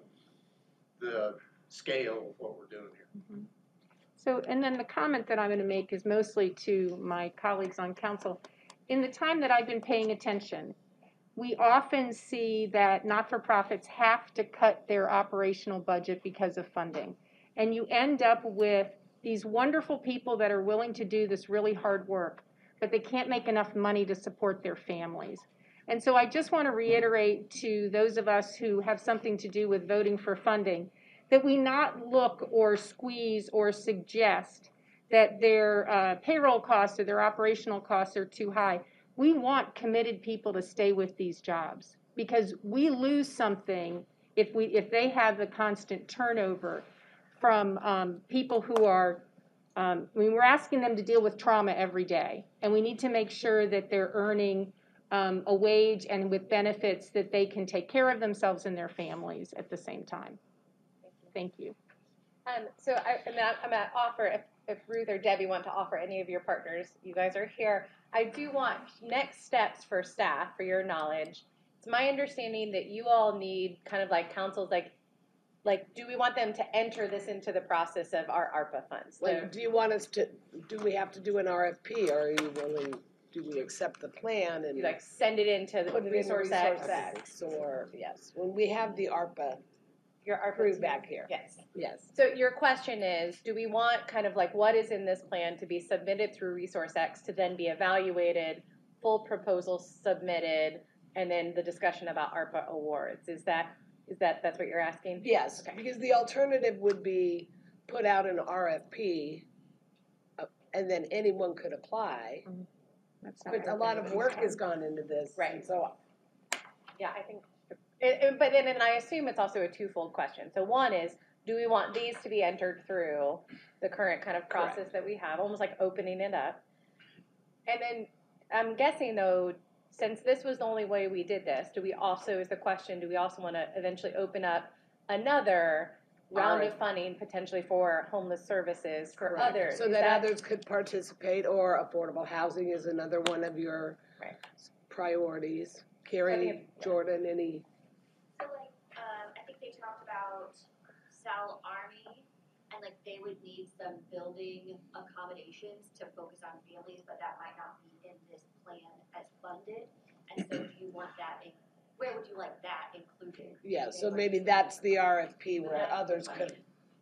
the scale of what we're doing here. So, and then the comment that I'm going to make is mostly to my colleagues on council. In the time that I've been paying attention, we often see that not-for-profits have to cut their operational budget because of funding. And you end up with these wonderful people that are willing to do this really hard work, but they can't make enough money to support their families. And so I just want to reiterate to those of us who have something to do with voting for funding, that we not look or squeeze or suggest that their uh, payroll costs or their operational costs are too high. We want committed people to stay with these jobs, because we lose something if we if they have the constant turnover from um, people who are, um, I mean, we're asking them to deal with trauma every day, and we need to make sure that they're earning um, a wage and with benefits that they can take care of themselves and their families at the same time. Thank you. Um, so I, I'm gonna, I'm gonna offer, if, if Ruth or Debbie want to offer any of your partners, you guys are here. I do want next steps for staff, for your knowledge. It's my understanding that you all need kind of like councils, like, like, do we want them to enter this into the process of our ARPA funds? So- Like, do you want us to, do we have to do an R F P, or are you willing, do we accept the plan and You like send it into the put it in the resource resource X? X, or, yes, when we have the ARPA Your ARPA crew team. back here, Yes. yes. So your question is, do we want kind of like what is in this plan to be submitted through Resource X to then be evaluated, full proposals submitted, and then the discussion about ARPA awards? Is that, is that, that's what you're asking? Yes, Okay. because the alternative would be put out an R F P, uh, and then anyone could apply. That's not But a what lot that of is. work has gone into this. Right. and So, Yeah, I think, it, it, but then, and I assume it's also a twofold question. So one is, do we want these to be entered through the current kind of process that we have, almost like opening it up? And then I'm guessing though, since this was the only way we did this, do we also, is the question, do we also want to eventually open up another round of funding potentially for homeless services for Correct. others? So Is that others could participate, or affordable housing is another one of your Right. priorities. I Carrie, think it- Jordan, any, So like, um, I think they talked about Sal Army, and like they would need some building accommodations to focus on families, but that might not be in this plan as funded. And so do you want that, in- where would you like that included? yeah, so maybe that's the R F P where others could.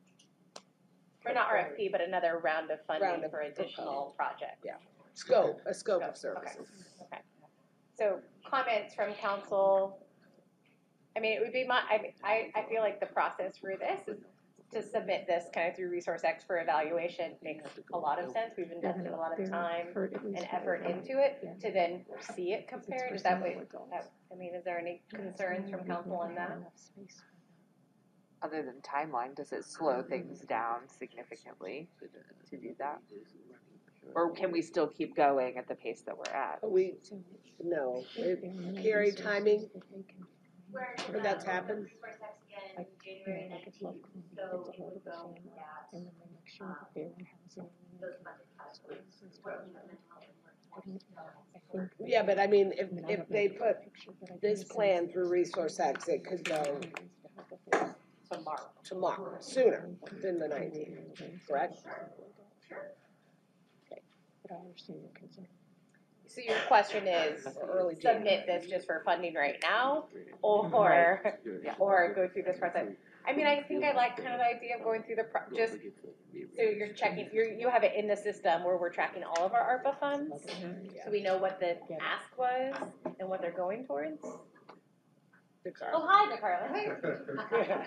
Or not R F P, but another round of funding Round of for additional projects. Yeah. Scope, a scope of Scope, okay. services. Okay. So comments from council. I mean, it would be my, I, mean, I, I feel like the process for this is to submit this kind of through Resource X for evaluation makes a lot of sense. We've invested a lot of time and effort into it to then see it compared. Is that what, that, I mean, is there any concerns from council on that? Other than timeline, does it slow things down significantly to do that? Or can we still keep going at the pace that we're at? We, no, it, Carrie, timing, Where, Or that's um, happened? Resource X again, January nineteenth, so it would go at, um, those funded categories. Where, you know, mental health and workforce. yeah, but I mean, if, if they put this plan through Resource X, it could go Tomorrow. tomorrow, sooner than the nineteenth, correct? So your question is, Or early submit this just for funding right now, or, or go through this process? I mean, I think I like kind of the idea of going through the, pro- just, so you're checking, you're, you have it in the system where we're tracking all of our ARPA funds, so we know what the ask was and what they're going towards. Oh, hi, Nicarla.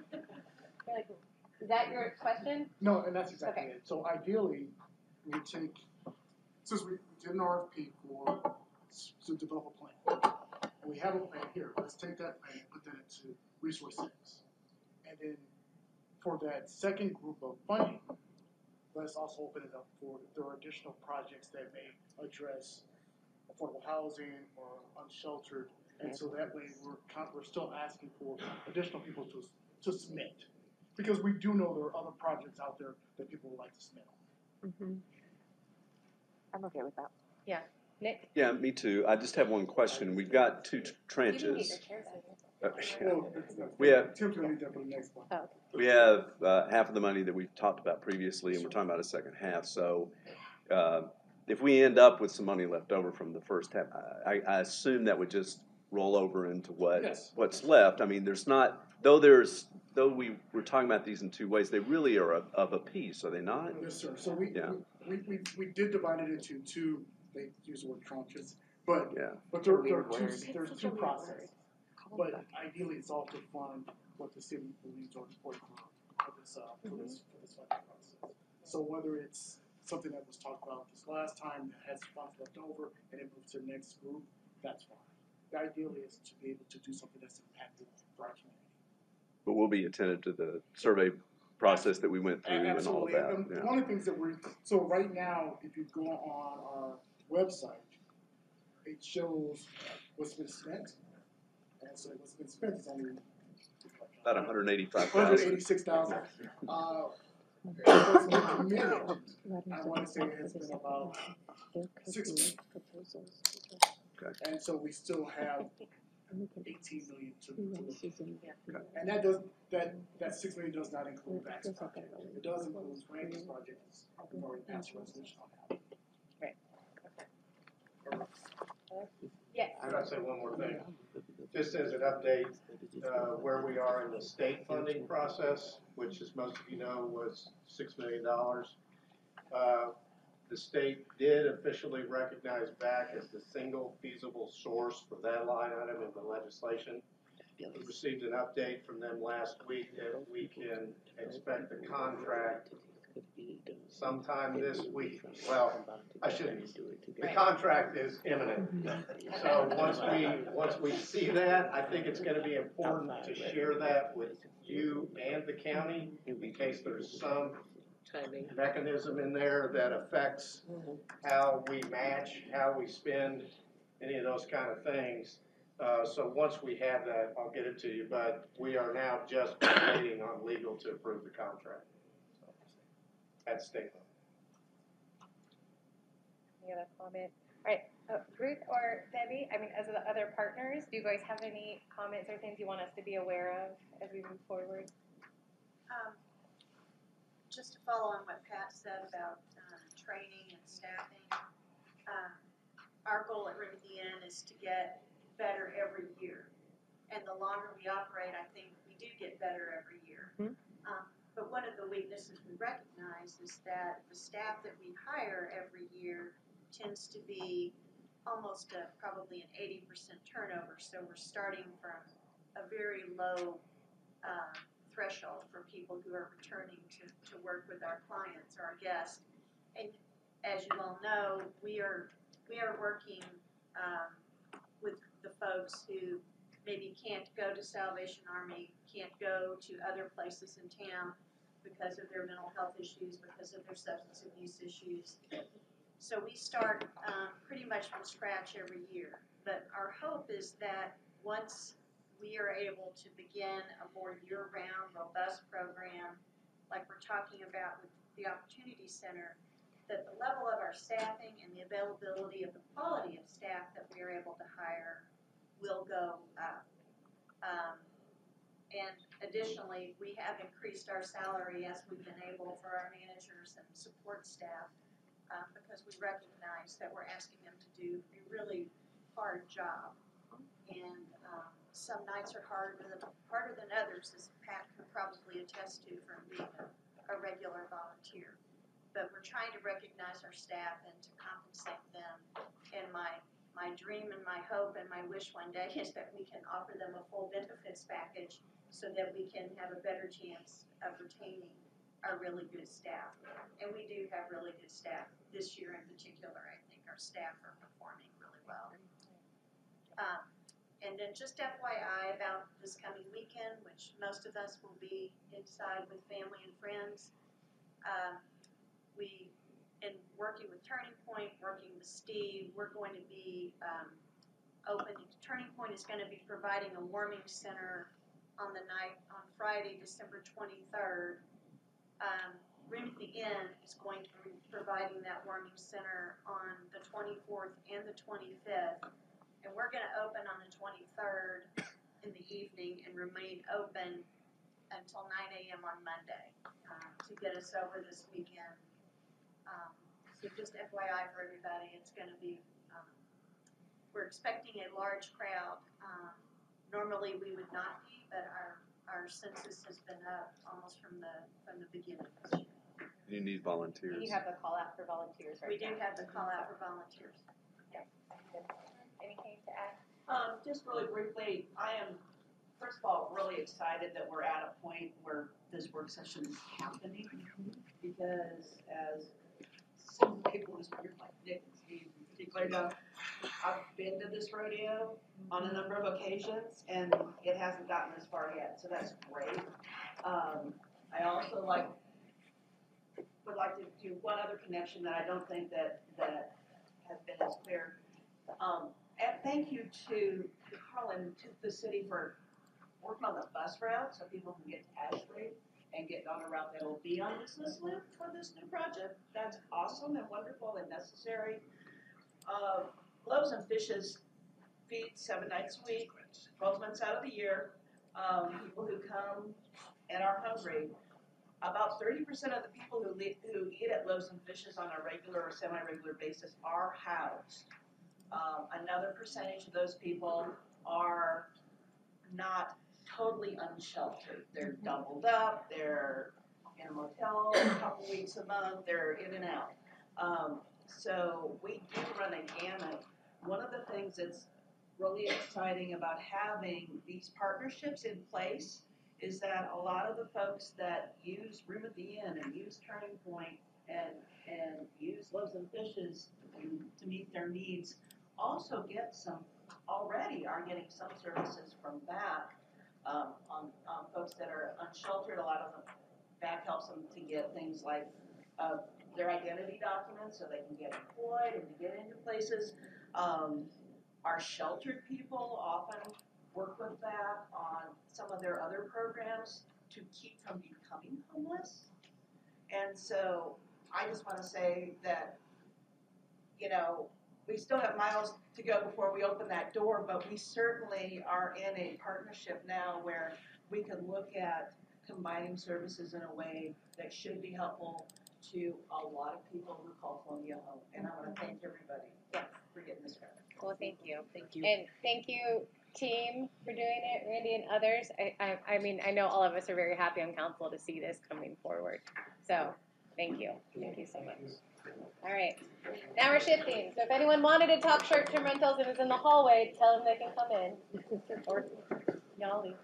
Is that your question? No, and that's exactly Okay. it. So ideally, we would take, since we did an R F P for, s- to develop a plan, and we have a plan here, let's take that plan and put that into Resource X. And then for that second group of funding, let's also open it up for if there are additional projects that may address affordable housing or unsheltered. And so that way, we're, con- we're still asking for additional people to, to submit. Because we do know there are other projects out there that people would like to submit on. Mm-hmm. I'm okay with that. Nick? Yeah, me too. I just have one question. We've got two t- You can get your trenches. chairs. Uh, Well, that's not- We have- Tim's gonna need that for the next one. Oh. We have uh, half of the money that we've talked about previously, and we're talking about a second half. So uh, if we end up with some money left over from the first half, I, I assume that would just roll over into what Yes. what's left. I mean, there's not, though there's, though we were talking about these in two ways, they really are of, of a piece, are they not? Yes, sir. So we, Yeah. we, we, we did divide it into two, they use the word tranches, but, Yeah. but there, there Weird are two, word. there's two processes. But ideally, it's all to fund what the city believes are important for, for this, uh, for this, for this funding process. So whether it's something that was talked about this last time that has funds left over and it moves to the next group, that's fine. The ideal is to be able to do something that's impactful for our community. But we'll be attentive to the survey process that we went through and all of Absolutely. that. And Yeah. one of the things that we're, so right now, if you go on our website, it shows what's been spent. And so what's been spent is only About one hundred eighty-five one hundred thousand. eighty-six thousand. Uh, what's been committed, I wanna say it has been about six million. Okay. And so we still have eighteen million to, to look at. And that does, that, that six million does not include Vax project. It does include Randy's project, we've already passed a resolution on that. Yes. Can I say one more thing? Just as an update, uh, where we are in the state funding process, which as most of you know was six million dollars. Uh, the state did officially recognize V A C as the single feasible source for that line item in the legislation. We received an update from them last week that we can expect the contract sometime this week. Well, I shouldn't. The contract is imminent. So once we, once we see that, I think it's gonna be important to share that with you and the county in case there's some mechanism in there that affects how we match, how we spend, any of those kind of things. Uh, so once we have that, I'll get it to you, but we are now just waiting on legal to approve the contract. At state level. Any other comment? All right, uh, Ruth or Debbie, I mean, as the other partners, do you guys have any comments or things you want us to be aware of as we move forward? Um, just to follow on what Pat said about um, training and staffing, um, our goal at Remedy Inn is to get better every year. And the longer we operate, I think we do get better every year. Mm-hmm. Um, but one of the weaknesses we recognize is that the staff that we hire every year tends to be almost a, probably an eighty percent turnover. So we're starting from a very low uh, threshold for people who are returning to, to work with our clients or our guests. And as you all know, we are we are working um, with the folks who maybe can't go to Salvation Army, can't go to other places in town because of their mental health issues, because of their substance abuse issues. So we start um, pretty much from scratch every year. But our hope is that once we are able to begin a more year-round, robust program, like we're talking about with the Opportunity Center, that the level of our staffing and the availability of the quality of staff that we are able to hire will go up. Um, and additionally, we have increased our salary as we've been able for our managers and support staff uh, because we recognize that we're asking them to do a really hard job. And um, some nights are harder than, harder than others, as Pat can probably attest to from being a, a regular volunteer. But we're trying to recognize our staff and to compensate them. And my my dream and my hope and my wish one day is that we can offer them a full benefits package so that we can have a better chance of retaining our really good staff. And we do have really good staff. This year in particular, I think our staff are performing really well. Um, and then just F Y I about this coming weekend, which most of us will be inside with family and friends. Um, we, in working with Turning Point, working with Steve, we're going to be um, open. Turning Point is going to be providing a warming center on the night, on Friday, December twenty-third. Um, Remedy Inn is going to be providing that warming center on the twenty-fourth twenty-fourth and the twenty-fifth. And we're gonna open on the twenty-third in the evening and remain open until nine AM on Monday, um, to get us over this weekend. Um, so just F Y I for everybody, it's gonna be, um, we're expecting a large crowd. Um, normally we would not be, but our, our census has been up almost from the, from the beginning this year. You need volunteers. You have the call out for volunteers right We do now. have the call out for volunteers. Anything to add? Um, just really briefly, I am, first of all, really excited that we're at a point where this work session is happening. Because as some people who's here, like Nick and Steve in particular, know, I've been to this rodeo on a number of occasions and it hasn't gotten this far yet, so that's great. Um, I also like, would like to do one other connection that I don't think that, that has been as clear. Um, and thank you to Carl and to the city for working on the bus route so people can get to Ashley and get on a route that will be on business loop for this new project. That's awesome and wonderful and necessary. Uh, Loaves and Fishes feed seven nights a week, twelve months out of the year. Um, people who come and are hungry. About thirty percent of the people who, leave, who eat at Loaves and Fishes on a regular or semi-regular basis are housed. Um, another percentage of those people are not totally unsheltered. They're doubled up, they're in a motel a couple weeks a month, they're in and out. Um, so we do run a gamut. One of the things that's really exciting about having these partnerships in place is that a lot of the folks that use Room at the Inn and use Turning Point and, and use Loaves and Fishes to meet their needs also get some, already are getting some services from B A C. Um, on, on folks that are unsheltered, a lot of them, B A C helps them to get things like uh, their identity documents so they can get employed and to get into places. Um, our sheltered people often work with B A C on some of their other programs to keep from becoming homeless. And so I just want to say that, you know, we still have miles to go before we open that door, but we certainly are in a partnership now where we can look at combining services in a way that should be helpful to a lot of people who call Columbia home. And I want to thank everybody for getting this started. Well, thank you. Thank you. And thank you, team, for doing it, Randy and others. I, I, I mean, I know all of us are very happy on council to see this coming forward. So, thank you. Thank you so much. All right. Now we're shifting. So if anyone wanted to talk short-term rentals and is in the hallway, tell them they can come in. Or y'all leave.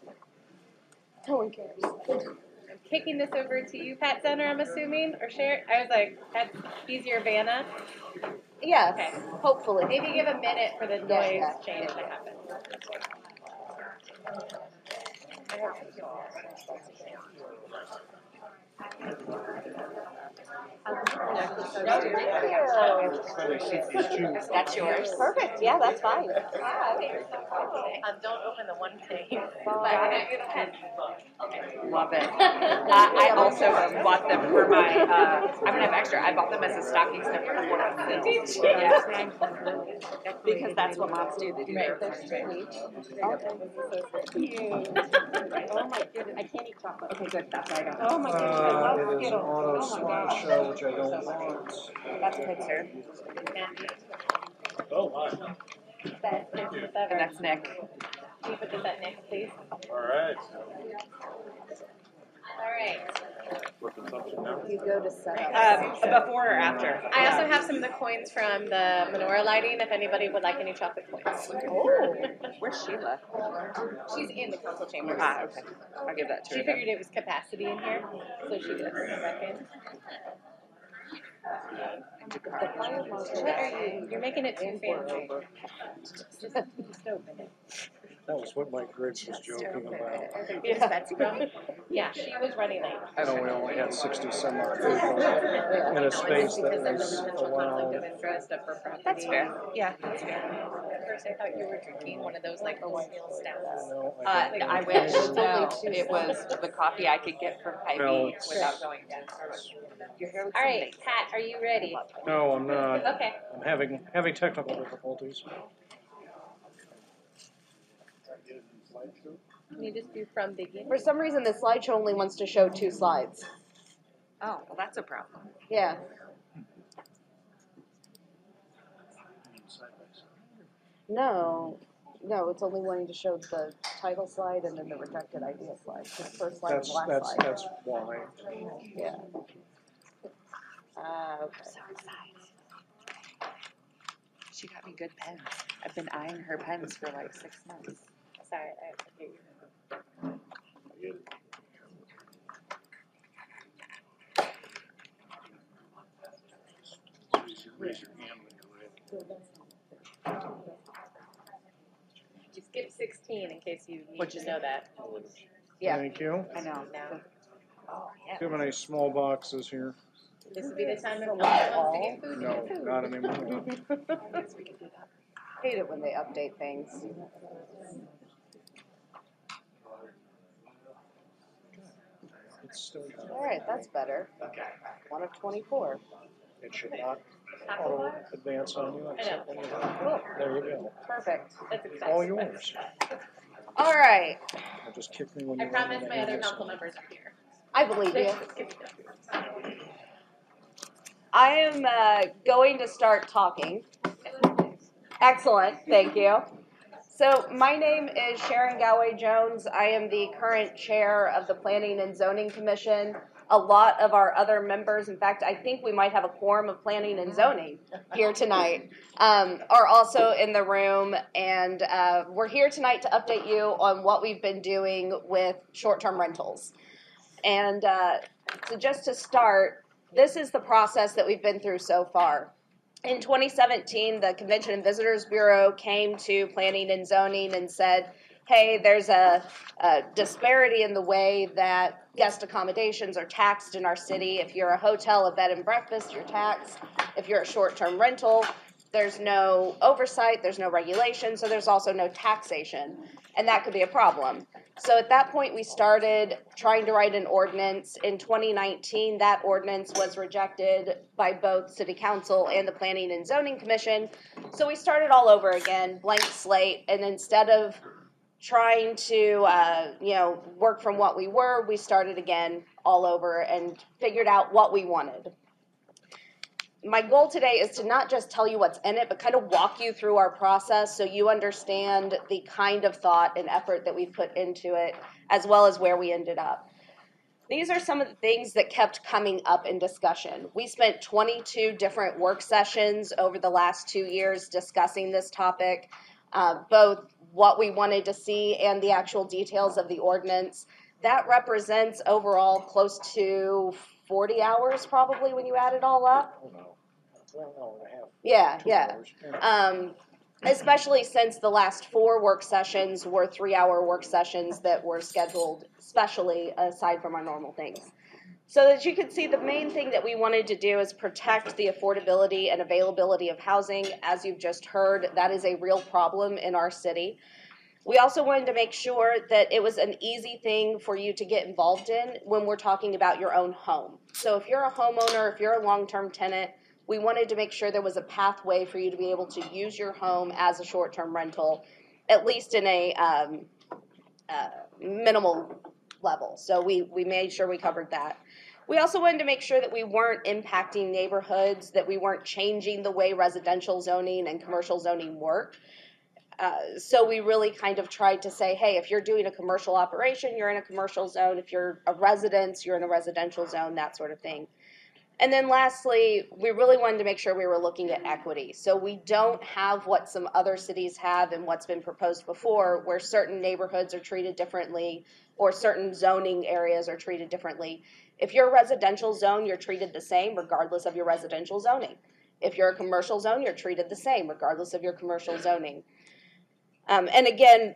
No one cares. I'm kicking this over to you, Pat Center, I'm assuming, or Sharon. I was like, Pat, easier Vanna. Yes, Okay. hopefully. Maybe give a minute for the noise Yeah, yeah. change to happen. That's yours. Perfect, yeah, that's fine. Um, don't open the one thing. But I got you the pen. Love it. Uh, I also bought them for my, uh, I'm gonna have extra, I bought them as a stocking stuffer for one of the kids. Yeah. Because that's what moms do, they do their Right. Oh my goodness, I can't eat chocolate. Okay, good, that's what I got. Oh my goodness, I love Uh, it is Skittles. auto Oh my gosh. slideshow, which I don't want. That's okay, sir. Oh, my. That is the And seven. that's Nick. Can you put this at next, please? All right. All right. For consumption now. You go to set Um, before or after? I also have some of the coins from the menorah lighting, if anybody would like any chocolate coins. Oh, where's Sheila? She's in the council chambers. Ah, okay. I'll give that to She her then. figured it was capacity in here, so she did, I reckon. What are you, you're making it too fancy. Just, just open it. That was what Mike Griggs was joking about. Is Betsy coming? Yeah, she was running late. I know we only had sixty some odd people in a space that was allowed. Interest of her property. That's fair, yeah, that's fair. At first I thought you were drinking one of those like oatmeal stouts. No, Uh, I I didn't. wish, no, it was the coffee I could get from No, Hy-Vee it's- without going down. Your hair looks All right, amazing. Pat, are you ready? No, I'm not. Okay. I'm having, having technical difficulties. Can you just do from beginning? For some reason, the slideshow only wants to show two slides. Oh, well, that's a problem. Yeah. No, no, it's only wanting to show the title slide and then the rejected idea slide. The first slide and That's, the last that's, slide. that's why. Yeah. Uh, okay. So excited. She got me good pens. I've been eyeing her pens for like six months. Sorry, I hear you. Raise your hand when you're ready. You skipped sixteen in case you need What'd you to say? know that. Yeah. Thank you. I know. Now, Oh, yeah. Too many small boxes here. this would be the time if no one wants to get food. No, not anymore. Hate it when they update things. It's still, All right, that's better. One of twenty-four. it should not auto advance on you. I know. Cool. There you go. Perfect. That's exciting. All yours. All right. Now just kick me when I you want me promise to my hand other this council on. members are here. I believe you. I am uh, going to start talking. Excellent, thank you. So my name is Sharon Galway Jones. I am the current chair of the Planning and Zoning Commission. A lot of our other members, in fact, I think we might have a quorum of Planning and Zoning here tonight, um, are also in the room. And uh, we're here tonight to update you on what we've been doing with short-term rentals. And uh, so just to start, this is the process that we've been through so far. In twenty seventeen, the Convention and Visitors Bureau came to Planning and Zoning and said, hey, there's a, a disparity in the way that guest accommodations are taxed in our city. If you're a hotel, a bed and breakfast, you're taxed. If you're a short-term rental, there's no oversight, there's no regulation, so there's also no taxation. And that could be a problem. So at that point, we started trying to write an ordinance. In twenty nineteen, that ordinance was rejected by both City Council and the Planning and Zoning Commission. So we started all over again, blank slate, and instead of trying to, uh, you know, work from what we were, we started again all over and figured out what we wanted. My goal today is to not just tell you what's in it, but kind of walk you through our process so you understand the kind of thought and effort that we've put into it, as well as where we ended up. These are some of the things that kept coming up in discussion. We spent twenty-two different work sessions over the last two years discussing this topic, uh, both what we wanted to see and the actual details of the ordinance. That represents overall close to forty hours probably when you add it all up. Oh, no. Well, an hour and a half. Yeah, Two yeah. hours. Yeah. Um, especially since the last four work sessions were three-hour work sessions that were scheduled specially aside from our normal things. So that you can see, the main thing that we wanted to do is protect the affordability and availability of housing. As you've just heard, that is a real problem in our city. We also wanted to make sure that it was an easy thing for you to get involved in when we're talking about your own home. So if you're a homeowner, if you're a long-term tenant, we wanted to make sure there was a pathway for you to be able to use your home as a short-term rental, at least in a um, uh, minimal level. So we, we made sure we covered that. We also wanted to make sure that we weren't impacting neighborhoods, that we weren't changing the way residential zoning and commercial zoning work. Uh, so we really kind of tried to say, hey, if you're doing a commercial operation, you're in a commercial zone. If you're a residence, you're in a residential zone, that sort of thing. And then lastly, we really wanted to make sure we were looking at equity. So we don't have what some other cities have and what's been proposed before, where certain neighborhoods are treated differently or certain zoning areas are treated differently. If you're a residential zone, you're treated the same regardless of your residential zoning. If you're a commercial zone, you're treated the same regardless of your commercial zoning. Um, and again,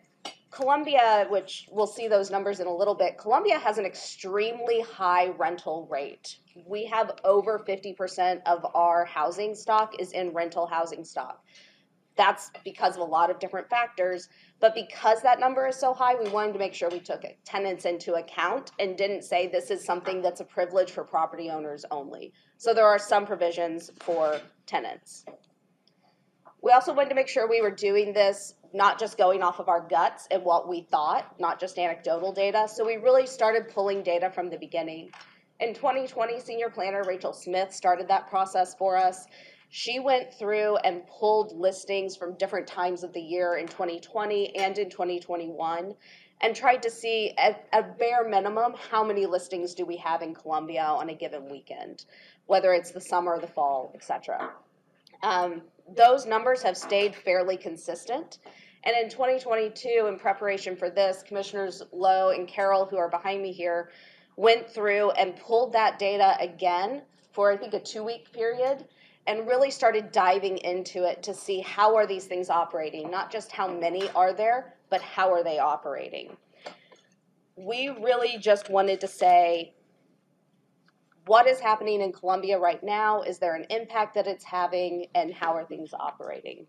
Columbia, which we'll see those numbers in a little bit, Columbia has an extremely high rental rate. We have over fifty percent of our housing stock is in rental housing stock. That's because of a lot of different factors, but because that number is so high, we wanted to make sure we took tenants into account and didn't say this is something that's a privilege for property owners only. So there are some provisions for tenants. We also wanted to make sure we were doing this not just going off of our guts and what we thought, not just anecdotal data. So we really started pulling data from the beginning. In twenty twenty, senior planner Rachel Smith started that process for us. She went through and pulled listings from different times of the year in twenty twenty and in twenty twenty-one and tried to see at a bare minimum how many listings do we have in Columbia on a given weekend, whether it's the summer, the fall, et cetera. Um, those numbers have stayed fairly consistent. And in twenty twenty-two, in preparation for this, Commissioners Lowe and Carroll, who are behind me here, went through and pulled that data again for, I think, a two-week period and really started diving into it to see how are these things operating, not just how many are there, but how are they operating. We really just wanted to say, what is happening in Columbia right now? Is there an impact that it's having, and how are things operating?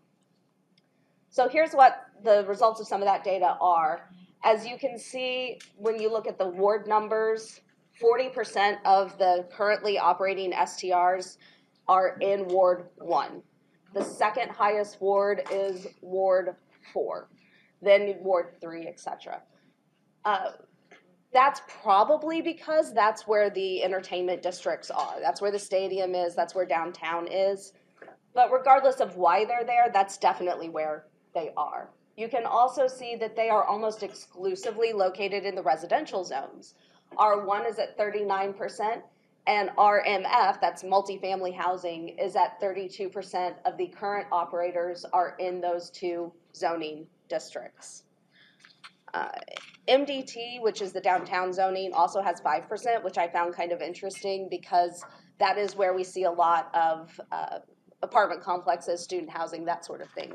So here's what the results of some of that data are. As you can see, when you look at the ward numbers, forty percent of the currently operating S T Rs are in Ward one. The second highest ward is Ward four, then Ward three, et cetera. Uh, That's probably because that's where the entertainment districts are. That's where the stadium is. That's where downtown is. But regardless of why they're there, that's definitely where they are. You can also see that they are almost exclusively located in the residential zones. R one is at thirty-nine percent, and R M F, that's multifamily housing, is at thirty-two percent of the current operators are in those two zoning districts. Uh, M D T, which is the downtown zoning, also has five percent, which I found kind of interesting because that is where we see a lot of uh, apartment complexes, student housing, that sort of thing.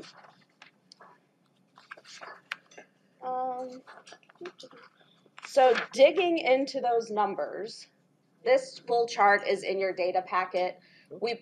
Um, so digging into those numbers, this full chart is in your data packet. We,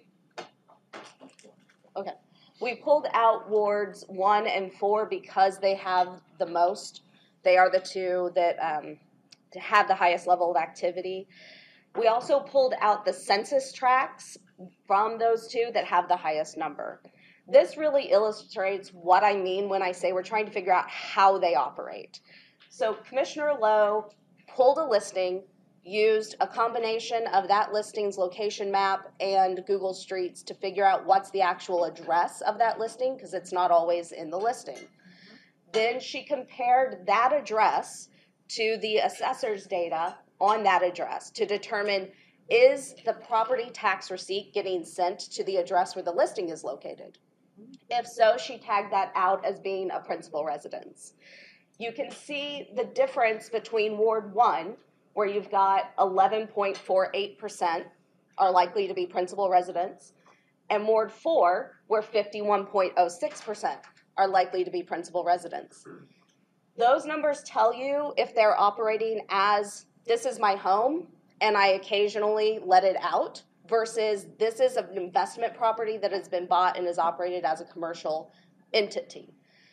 okay, we pulled out wards one and four because they have the most. They are the two that um, have the highest level of activity. We also pulled out the census tracts from those two that have the highest number. This really illustrates what I mean when I say we're trying to figure out how they operate. So Commissioner Lowe pulled a listing, used a combination of that listing's location map and Google Streets to figure out what's the actual address of that listing, because it's not always in the listing. Then she compared that address to the assessor's data on that address to determine, is the property tax receipt getting sent to the address where the listing is located? If so, she tagged that out as being a principal residence. You can see the difference between Ward one, where you've got eleven point four eight percent are likely to be principal residents, and Ward four, where fifty-one point zero six percent are likely to be principal residents. Those numbers tell you if they're operating as, this is my home, and I occasionally let it out, versus this is an investment property that has been bought and is operated as a commercial entity.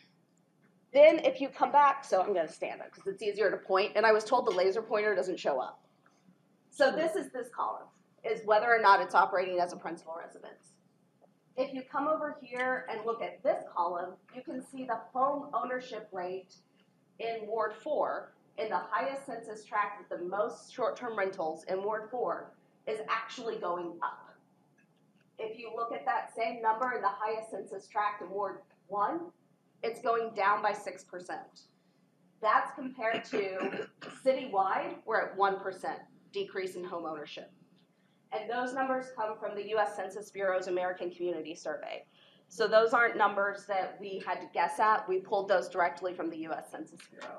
Then if you come back, so I'm gonna stand up because it's easier to point, and I was told the laser pointer doesn't show up. So this is this column, is whether or not it's operating as a principal residence. If you come over here and look at this column, you can see the home ownership rate in Ward four, in the highest census tract with the most short-term rentals in Ward four, is actually going up. If you look at that same number in the highest census tract in Ward one, it's going down by six percent. That's compared to citywide, we're at one percent decrease in home ownership. And those numbers come from the U S Census Bureau's American Community Survey. So those aren't numbers that we had to guess at. We pulled those directly from the U S Census Bureau.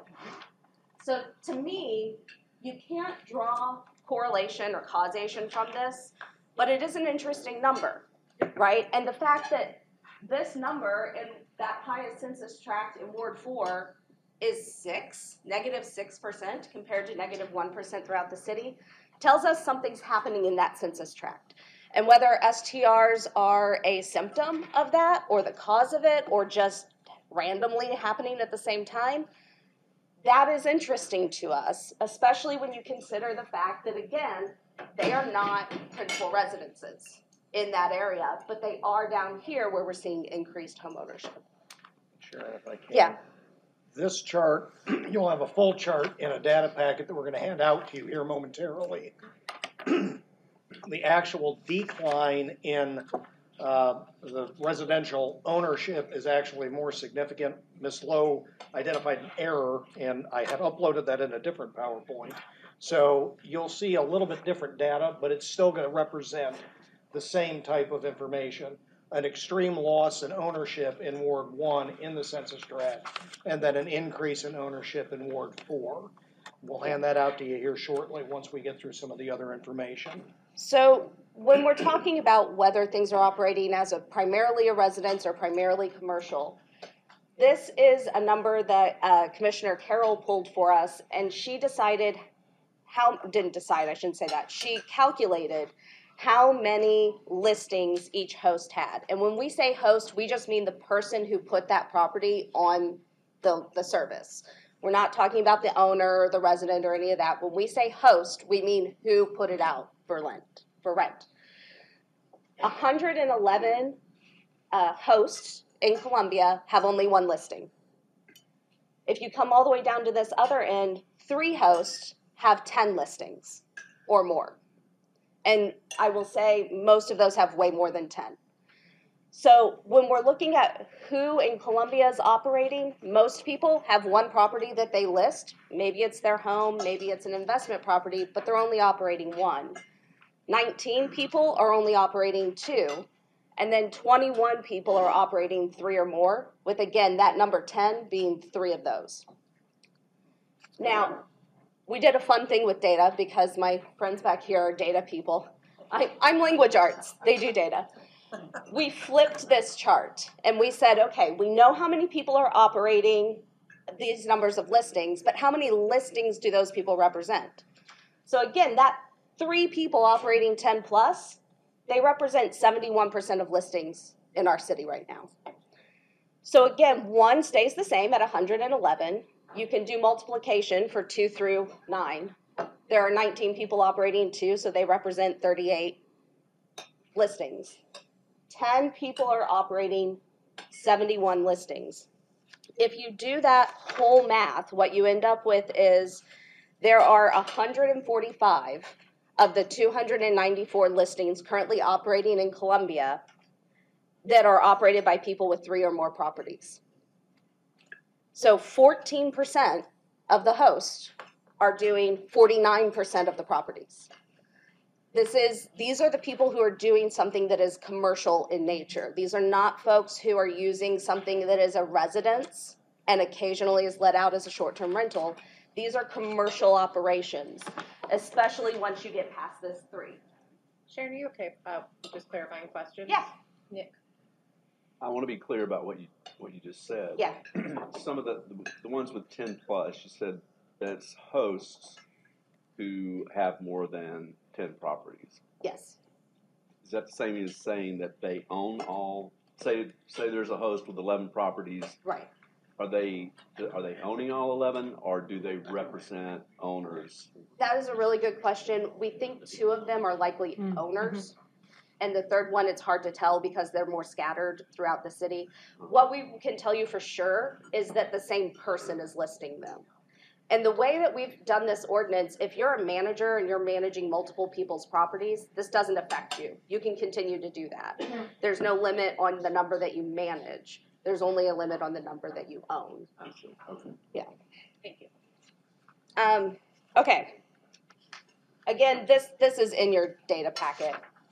So to me, you can't draw correlation or causation from this, but it is an interesting number, right? And the fact that this number in that highest census tract in Ward four is six, negative six percent compared to negative one percent throughout the city, tells us something's happening in that census tract. And whether S T Rs are a symptom of that, or the cause of it, or just randomly happening at the same time, that is interesting to us, especially when you consider the fact that, again, they are not principal residences in that area, but they are down here where we're seeing increased homeownership. Sure, if I can. Yeah. This chart, you'll have a full chart in a data packet that we're gonna hand out to you here momentarily. The actual decline in uh, the residential ownership is actually more significant. Miz Lowe identified an error, and I had uploaded that in a different PowerPoint. So you'll see a little bit different data, but it's still gonna represent the same type of information. An extreme loss in ownership in Ward one in the census tract, and then an increase in ownership in Ward four. We'll hand that out to you here shortly once we get through some of the other information. So when we're talking about whether things are operating as a primarily a residence or primarily commercial, this is a number that uh, Commissioner Carroll pulled for us, and she decided how, didn't decide, I shouldn't say that, she calculated how many listings each host had. And when we say host, we just mean the person who put that property on the, the service. We're not talking about the owner or the resident or any of that. When we say host, we mean who put it out for rent. For rent. one hundred eleven uh, hosts in Columbia have only one listing. If you come all the way down to this other end, three hosts have ten listings or more. And I will say most of those have way more than ten. So when we're looking at who in Columbia is operating, most people have one property that they list. Maybe it's their home, maybe it's an investment property, but they're only operating one. nineteen people are only operating two, and then twenty-one people are operating three or more, with again that number ten being three of those. Now, we did a fun thing with data because my friends back here are data people. I, I'm language arts, they do data. We flipped this chart and we said, okay, we know how many people are operating these numbers of listings, but how many listings do those people represent? So again, that three people operating ten plus, they represent seventy-one percent of listings in our city right now. So again, one stays the same at one hundred eleven. You can do multiplication for two through nine. There are nineteen people operating two, so they represent thirty-eight listings. ten people are operating seventy-one listings. If you do that whole math, what you end up with is there are one hundred forty-five of the two hundred ninety-four listings currently operating in Columbia that are operated by people with three or more properties. So fourteen percent of the hosts are doing forty-nine percent of the properties. This is, these are the people who are doing something that is commercial in nature. These are not folks who are using something that is a residence and occasionally is let out as a short-term rental. These are commercial operations, especially once you get past this three. Sharon, are you okay? Uh, just clarifying question. Yeah. Nick. I want to be clear about what you what you just said. Yeah. Some of the, the the ones with ten plus, you said that's hosts who have more than ten properties. Yes. Is that the same as saying that they own all? Say say there's a host with eleven properties. Right. Are they are they owning all eleven, or do they represent owners? That is a really good question. We think two of them are likely Mm-hmm. owners. And the third one, it's hard to tell because they're more scattered throughout the city. What we can tell you for sure is that the same person is listing them. And the way that we've done this ordinance, if you're a manager and you're managing multiple people's properties, this doesn't affect you. You can continue to do that. There's no limit on the number that you manage. There's only a limit on the number that you own. Okay. Yeah. Thank you. Um, okay. Again, this, this is in your data packet.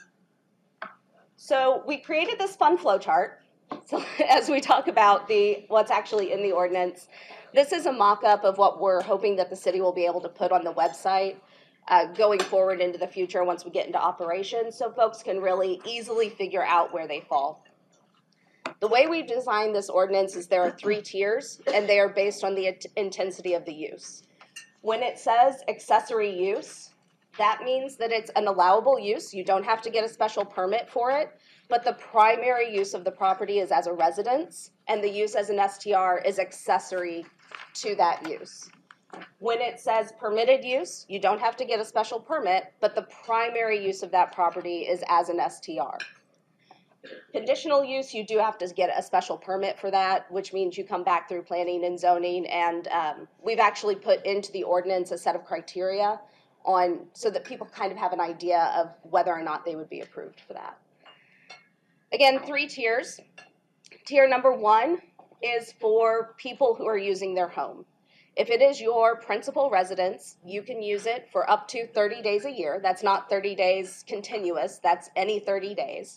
So we created this fun flow chart. So as we talk about the what's actually in the ordinance, this is a mock-up of what we're hoping that the city will be able to put on the website uh, going forward into the future once we get into operations, so folks can really easily figure out where they fall. The way we designed this ordinance is there are three tiers, and they are based on the int- intensity of the use. When it says accessory use, that means that it's an allowable use. You don't have to get a special permit for it, but the primary use of the property is as a residence, and the use as an S T R is accessory to that use. When it says permitted use, you don't have to get a special permit, but the primary use of that property is as an S T R. Conditional use, you do have to get a special permit for that, which means you come back through planning and zoning, and um, we've actually put into the ordinance a set of criteria on so that people kind of have an idea of whether or not they would be approved for that. Again, three tiers. Tier number one is for people who are using their home. If it is your principal residence, you can use it for up to thirty days a year. That's not thirty days continuous, that's any thirty days.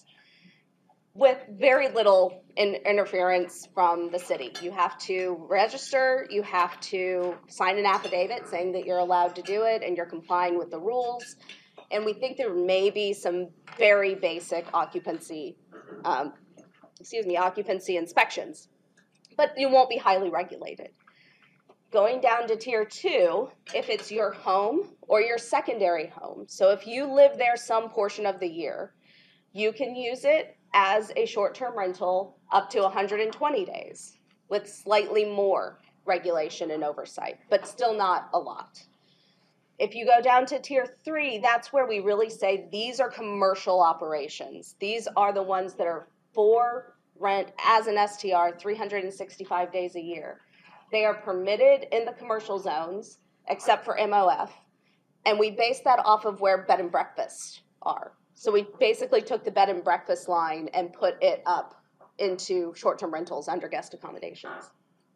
With very little in interference from the city. You have to register, you have to sign an affidavit saying that you're allowed to do it and you're complying with the rules. And we think there may be some very basic occupancy, um, excuse me, occupancy inspections, but you won't be highly regulated. Going down to tier two, if it's your home or your secondary home. So if you live there some portion of the year, you can use it as a short-term rental up to one hundred twenty days with slightly more regulation and oversight, but still not a lot. If you go down to tier three, that's where we really say these are commercial operations. These are the ones that are for rent as an S T R three hundred sixty-five days a year. They are permitted in the commercial zones except for M O F, and we base that off of where bed and breakfasts are. So we basically took the bed and breakfast line and put it up into short-term rentals under guest accommodations.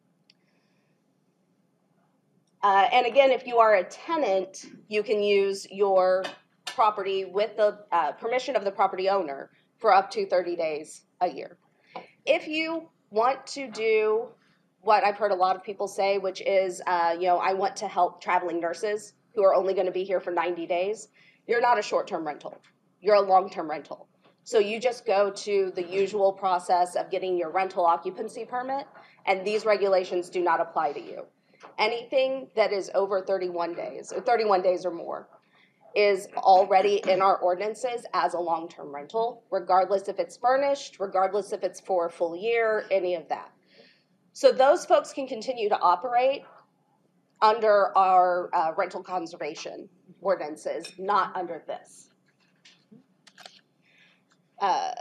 Uh, and again, if you are a tenant, you can use your property with the uh, permission of the property owner for up to thirty days a year. If you want to do what I've heard a lot of people say, which is, uh, you know, I want to help traveling nurses who are only going to be here for ninety days, you're not a short-term rental. You're a long-term rental. So you just go to the usual process of getting your rental occupancy permit, and these regulations do not apply to you. Anything that is over thirty-one days, or thirty-one days or more, is already in our ordinances as a long-term rental, regardless if it's furnished, regardless if it's for a full year, any of that. So those folks can continue to operate under our uh, rental conservation ordinances, not under this. Uh,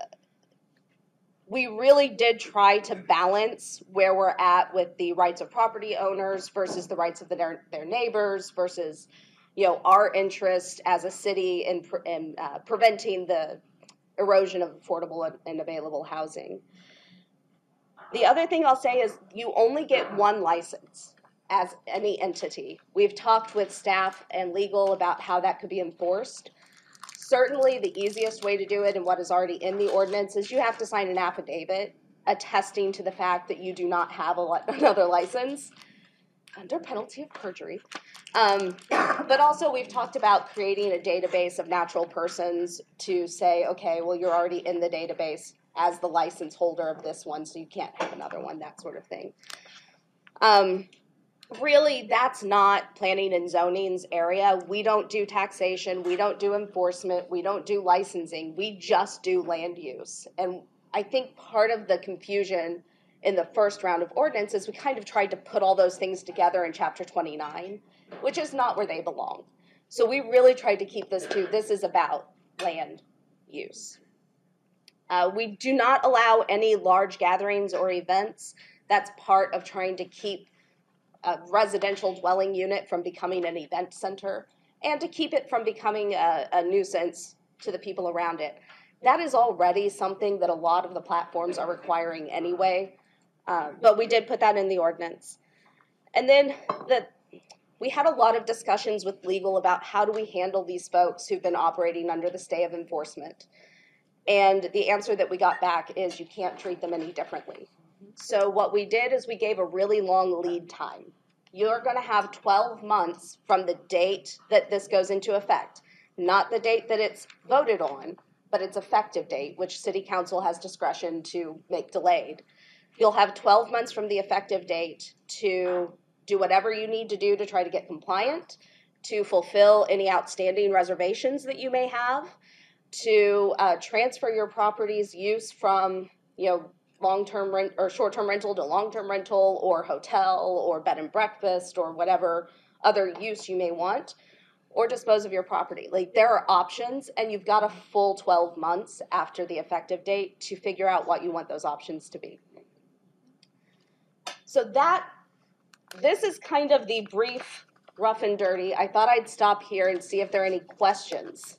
we really did try to balance where we're at with the rights of property owners versus the rights of the, their, their neighbors versus, you know, our interest as a city in, in uh, preventing the erosion of affordable and, and available housing. The other thing I'll say is you only get one license as any entity. We've talked with staff and legal about how that could be enforced. Certainly the easiest way to do it and what is already in the ordinance is you have to sign an affidavit attesting to the fact that you do not have a li- another license under penalty of perjury. Um, but also we've talked about creating a database of natural persons to say, okay, well, you're already in the database as the license holder of this one, so you can't have another one, that sort of thing. Um, Really, that's not planning and zoning's area. We don't do taxation, we don't do enforcement, we don't do licensing, we just do land use. And I think part of the confusion in the first round of ordinance is we kind of tried to put all those things together in chapter twenty-nine, which is not where they belong. So we really tried to keep this to, this is about land use. Uh, we do not allow any large gatherings or events. That's part of trying to keep a residential dwelling unit from becoming an event center and to keep it from becoming a, a nuisance to the people around it. That is already something that a lot of the platforms are requiring anyway, uh, but we did put that in the ordinance. And then the, we had a lot of discussions with legal about how do we handle these folks who've been operating under the stay of enforcement. And the answer that we got back is you can't treat them any differently. So what we did is we gave a really long lead time. You're going to have twelve months from the date that this goes into effect, not the date that it's voted on, but its effective date, which city council has discretion to make delayed. You'll have twelve months from the effective date to do whatever you need to do to try to get compliant, to fulfill any outstanding reservations that you may have, to uh, transfer your property's use from, you know, long-term rent or short-term rental to long-term rental or hotel or bed and breakfast or whatever other use you may want, or dispose of your property. Like, there are options, and you've got a full twelve months after the effective date to figure out what you want those options to be. So that, this is kind of the brief, rough and dirty. I thought I'd stop here and see if there are any questions.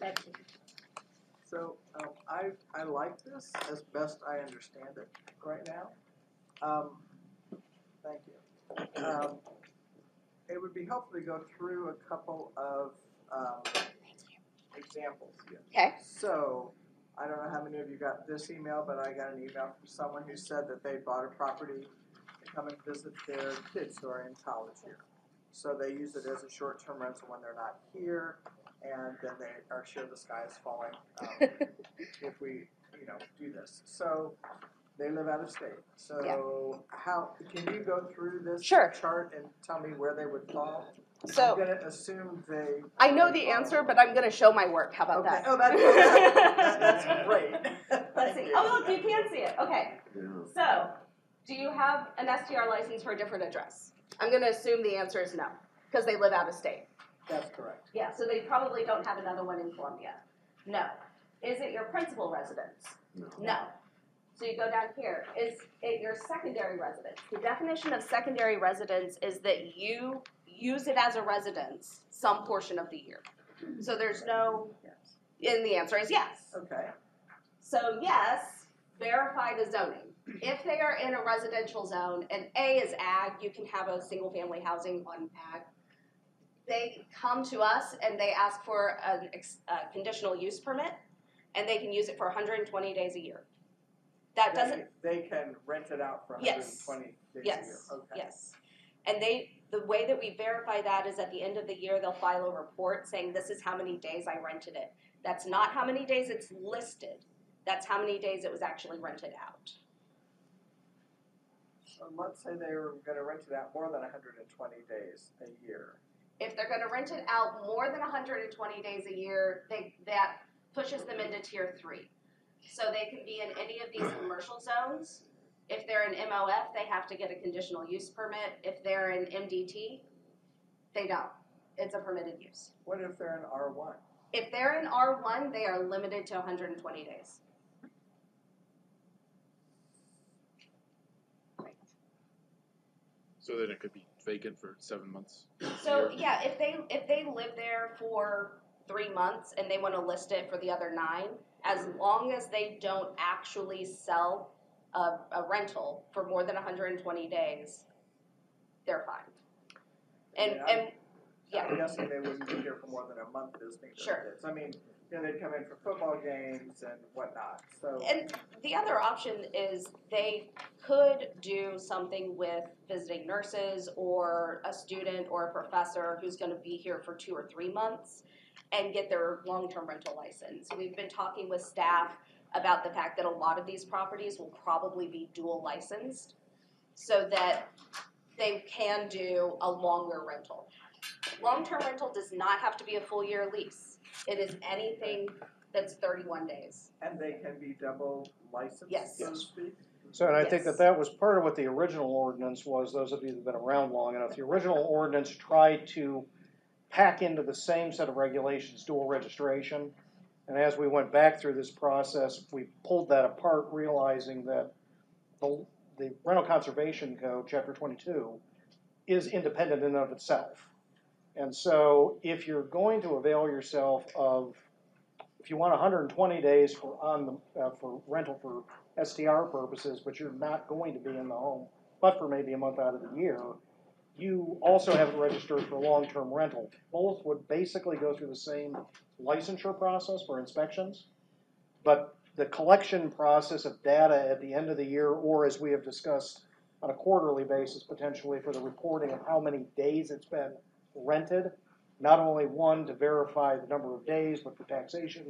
So um, I, I like this as best I understand it right now. Um, thank you. Um, it would be helpful to go through a couple of um, examples. Okay. So I don't know how many of you got this email, but I got an email from someone who said that they bought a property to come and visit their kids who are in college here. So they use it as a short-term rental when they're not here, and then they are sure the sky is falling um, if we, you know, do this. So they live out of state. So Yeah. how can you go through this Sure. chart and tell me where they would fall? So- I'm going to assume they. I know the answer, but I'm going to show my work. How about Okay. that? Oh, that's, that, that's great. Let's see. Oh, look, you can see it. Okay. So, do you have an S T R license for a different address? I'm going to assume the answer is no, because they live out of state. That's correct. Yeah, so they probably don't have another one in Columbia. No. Is it your principal residence? No. No. So you go down here. Is it your secondary residence? The definition of secondary residence is that you use it as a residence some portion of the year. So there's no, and the answer is yes. Okay. So yes, verify the zoning. If they are in a residential zone, and A is ag, you can have a single family housing on ag. They come to us and they ask for an ex, a conditional use permit, and they can use it for one hundred twenty days a year. That They- doesn't, They can rent it out for one hundred twenty days a year. yes, Okay. yes. And they, the way that we verify that is at the end of the year, they'll file a report saying this is how many days I rented it. That's not how many days it's listed. That's how many days it was actually rented out. So let's say they were going to rent it out more than one hundred twenty days a year. If they're gonna rent it out more than one hundred twenty days a year, they, that pushes them into tier three. So they can be in any of these commercial zones. If they're in M O F, they have to get a conditional use permit. If they're in M D T, they don't. It's a permitted use. What if they're in R one? If they're in R one, they are limited to one hundred twenty days. So then it could be vacant for seven months. So yeah, if they if they live there for three months and they want to list it for the other nine, as long as they don't actually sell a, a rental for more than one hundred twenty days, they're fine. And I mean, I'm- and yeah, I'm guessing they wouldn't be here for more than a month visiting their Sure. kids. I mean, you know, they'd come in for football games and whatnot, so. and the other option is they could do something with visiting nurses or a student or a professor who's going to be here for two or three months and get their long-term rental license. We've been talking with staff about the fact that a lot of these properties will probably be dual licensed so that they can do a longer rental. Long-term rental does not have to be a full year lease. It is anything that's thirty-one days. And they can be double licensed, Yes. so to speak? So, and I think Yes. that that was part of what the original ordinance was, those of you that have been around long enough. The original ordinance tried to pack into the same set of regulations dual registration. And as we went back through this process, we pulled that apart, realizing that the, the Rental Conservation Code, Chapter twenty-two, is independent in and of itself. And so if you're going to avail yourself of, if you want one hundred twenty days for on the, uh, for rental for S T R purposes, but you're not going to be in the home, but for maybe a month out of the year, you also have it registered for long-term rental. Both would basically go through the same licensure process for inspections, but the collection process of data at the end of the year, or as we have discussed on a quarterly basis potentially for the reporting of how many days it's been rented, not only one to verify the number of days, but for taxation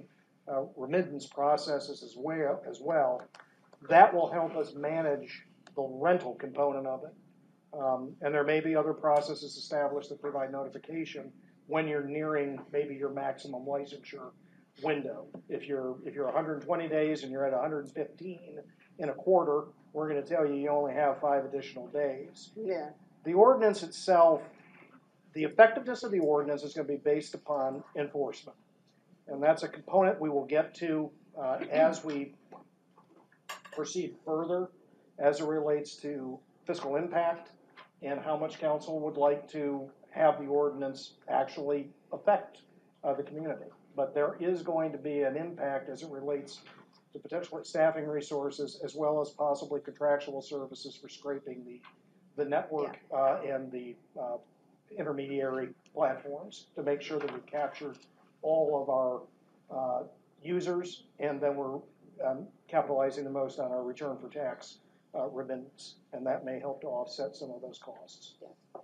uh, remittance processes as well, as well. That will help us manage the rental component of it. Um, and there may be other processes established that provide notification when you're nearing maybe your maximum licensure window. If you're if you're one hundred twenty days and you're at one hundred fifteen in a quarter, we're going to tell you you only have five additional days. Yeah. The ordinance itself, the effectiveness of the ordinance is going to be based upon enforcement. And that's a component we will get to uh, as we proceed further as it relates to fiscal impact and how much council would like to have the ordinance actually affect uh, the community. But there is going to be an impact as it relates to potentially staffing resources as well as possibly contractual services for scraping the, the network uh, and the uh, intermediary platforms to make sure that we've captured all of our uh, users, and then we're um, capitalizing the most on our return for tax uh, remittance, and that may help to offset some of those costs.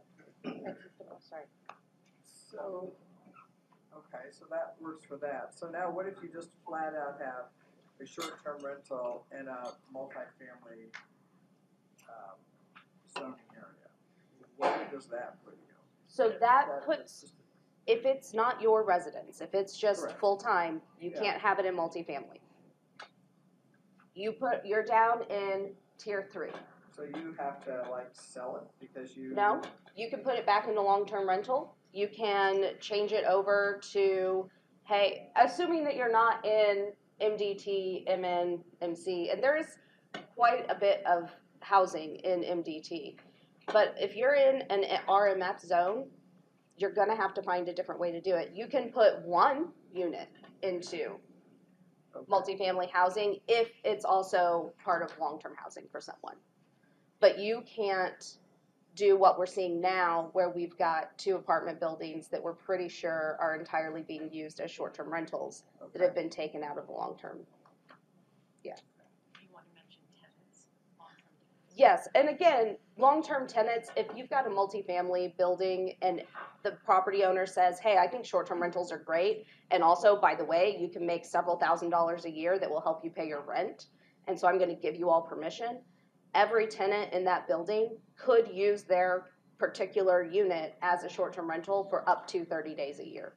Sorry. So, okay, so that works for that. So now what if you just flat out have a short-term rental in a multifamily um, zoning area? Where does that put you? So that puts, if it's not your residence, if it's just Correct. full-time, you Yeah. can't have it in multifamily. You put, you're down in tier three. So you have to like sell it because you. No, you can put it back into long-term rental. You can change it over to, hey, assuming that you're not in M D T, M N, M C, and there is quite a bit of housing in M D T. But if you're in an R M F zone, you're gonna have to find a different way to do it. You can put one unit into multifamily housing if it's also part of long-term housing for someone. But you can't do what we're seeing now where we've got two apartment buildings that we're pretty sure are entirely being used as short-term rentals Okay. that have been taken out of the long-term. Yeah. You want to mention tenants? Yes, and again, long-term tenants, if you've got a multifamily building and the property owner says, hey, I think short-term rentals are great, and also, by the way, you can make several thousand dollars a year that will help you pay your rent, and so I'm gonna give you all permission, every tenant in that building could use their particular unit as a short-term rental for up to thirty days a year.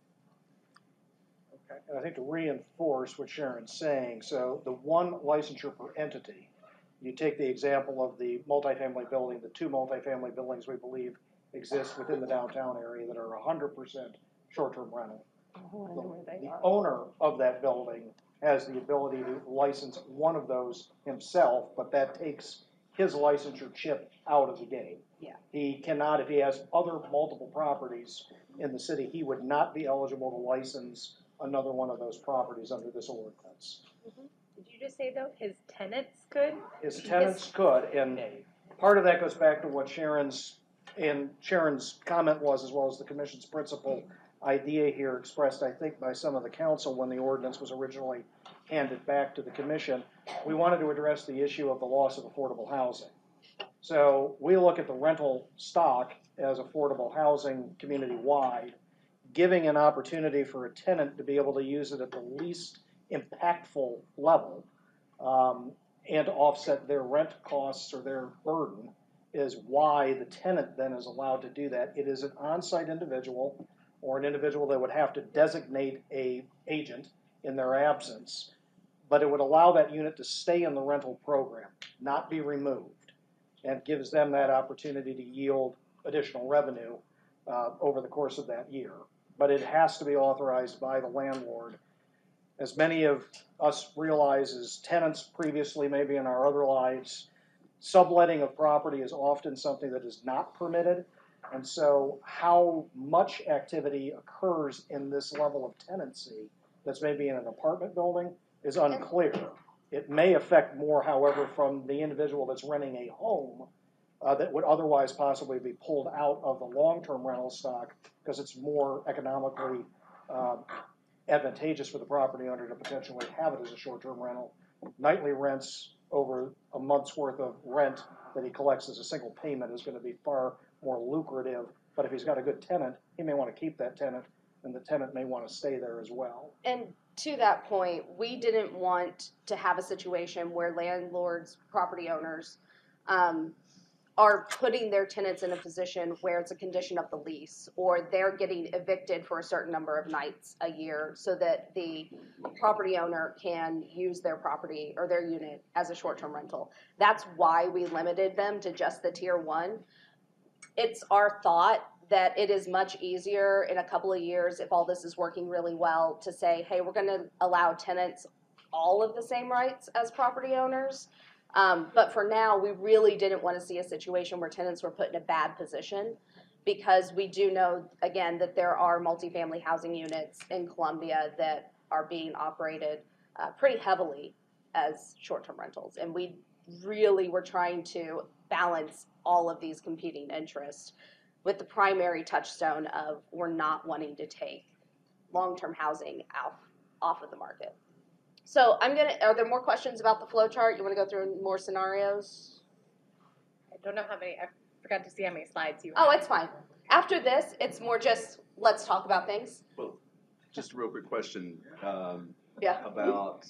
Okay. And I think to reinforce what Sharon's saying, so the one licensure per entity, you take the example of the multifamily building, the two multifamily buildings we believe exist within the downtown area that are one hundred percent short-term rental. The, the owner of that building has the ability to license one of those himself, but that takes his licensure chip out of the game. Yeah. He cannot, if he has other multiple properties in the city, he would not be eligible to license another one of those properties under this ordinance. Did you just say though, his tenants could? His tenants could, and part of that goes back to what Sharon's, and Sharon's comment was, as well as the commission's principal idea here expressed, I think, by some of the council when the ordinance was originally handed back to the commission. We wanted to address the issue of the loss of affordable housing. So we look at the rental stock as affordable housing community-wide, giving an opportunity for a tenant to be able to use it at the least impactful level um, and to offset their rent costs or their burden is why the tenant then is allowed to do that. It is an on-site individual or an individual that would have to designate a agent in their absence, but it would allow that unit to stay in the rental program, not be removed, and gives them that opportunity to yield additional revenue uh, over the course of that year. But it has to be authorized by the landlord. As many of us realize as tenants previously, maybe in our other lives, subletting of property is often something that is not permitted. And so how much activity occurs in this level of tenancy that's maybe in an apartment building is unclear. It may affect more, however, from the individual that's renting a home uh, that would otherwise possibly be pulled out of the long-term rental stock because it's more economically uh, advantageous for the property owner to potentially have it as a short-term rental. Nightly rents over a month's worth of rent that he collects as a single payment is going to be far more lucrative, but if he's got a good tenant, he may want to keep that tenant, and the tenant may want to stay there as well. And to that point, we didn't want to have a situation where landlords, property owners, um, are putting their tenants in a position where it's a condition of the lease, or they're getting evicted for a certain number of nights a year so that the property owner can use their property or their unit as a short-term rental. That's why we limited them to just the tier one. It's our thought that it is much easier in a couple of years, if all this is working really well, to say, hey, we're gonna allow tenants all of the same rights as property owners. Um, but for now, we really didn't want to see a situation where tenants were put in a bad position, because we do know, again, that there are multifamily housing units in Columbia that are being operated uh, pretty heavily as short-term rentals. And we really were trying to balance all of these competing interests with the primary touchstone of we're not wanting to take long-term housing off, off of the market. So I'm gonna, are there more questions about the flow chart? You wanna go through more scenarios? I don't know how many, I forgot to see how many slides you Oh, had. it's fine. After this, it's more just, let's talk about things. Well, just a real quick question, um, Yeah. about,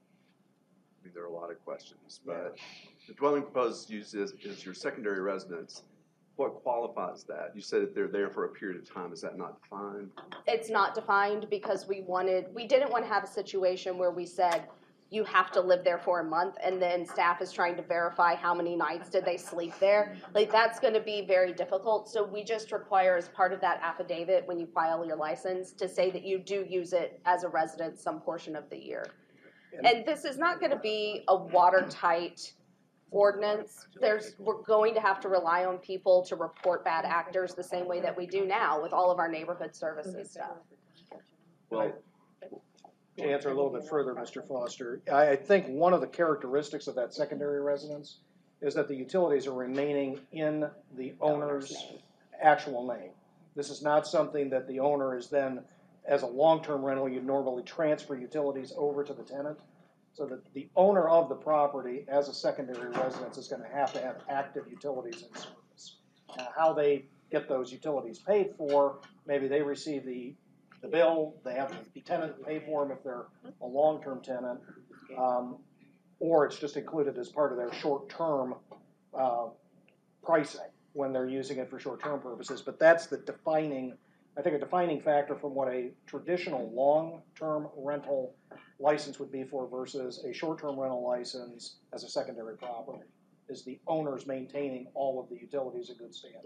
I mean, there are a lot of questions, but the dwelling proposed use is, is your secondary residence. What qualifies that? You said that they're there for a period of time. Is that not defined? It's not defined because we wanted, we didn't want to have a situation where we said, you have to live there for a month, and then staff is trying to verify how many nights did they sleep there. Like, that's gonna be very difficult, so we just require as part of that affidavit, when you file your license, to say that you do use it as a resident some portion of the year. And this is not gonna be a watertight ordinance. There's, we're going to have to rely on people to report bad actors the same way that we do now with all of our neighborhood services stuff. Well, To answer a little bit further, Mister Foster, I, I think one of the characteristics of that secondary residence is that the utilities are remaining in the owner's actual name. This is not something that the owner is then, as a long-term rental, you'd normally transfer utilities over to the tenant. So that the owner of the property as a secondary residence is gonna have to have active utilities in service. Now, how they get those utilities paid for, maybe they receive the, the bill, they have the tenant pay for them if they're a long-term tenant, um, or it's just included as part of their short-term, uh, pricing when they're using it for short-term purposes. But that's the defining, I think a defining factor from what a traditional long-term rental license would be for versus a short-term rental license as a secondary property, is the owners maintaining all of the utilities in good standing.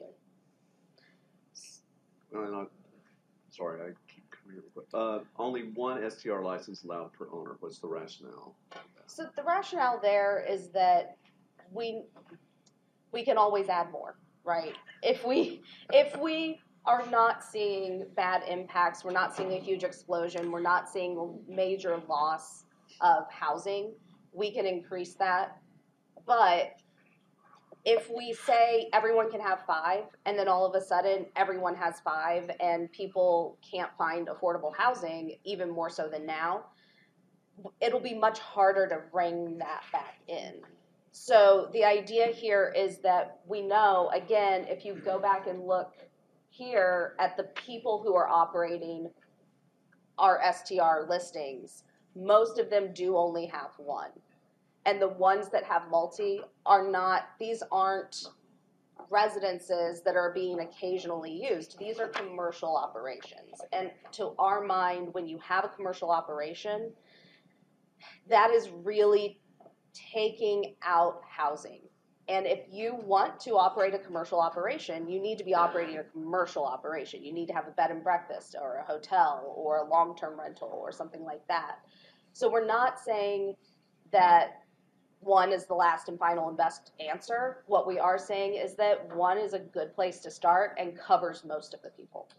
and I, sorry, I keep coming here. Uh, only one S T R license allowed per owner. What's the rationale? So the rationale there is that we, we can always add more, right? If we, if we are not seeing bad impacts, we're not seeing a huge explosion, we're not seeing a major loss of housing, we can increase that. But if we say everyone can have five, and then all of a sudden everyone has five, and people can't find affordable housing, even more so than now, it'll be much harder to bring that back in. So the idea here is that we know, again, if you go back and look here at the people who are operating our S T R listings, most of them do only have one. And the ones that have multi are not, these aren't residences that are being occasionally used. These are commercial operations. And to our mind, when you have a commercial operation, that is really taking out housing. And if you want to operate a commercial operation, you need to be operating a commercial operation. You need to have a bed and breakfast or a hotel or a long-term rental or something like that. So we're not saying that one is the last and final and best answer. What we are saying is that one is a good place to start and covers most of the people.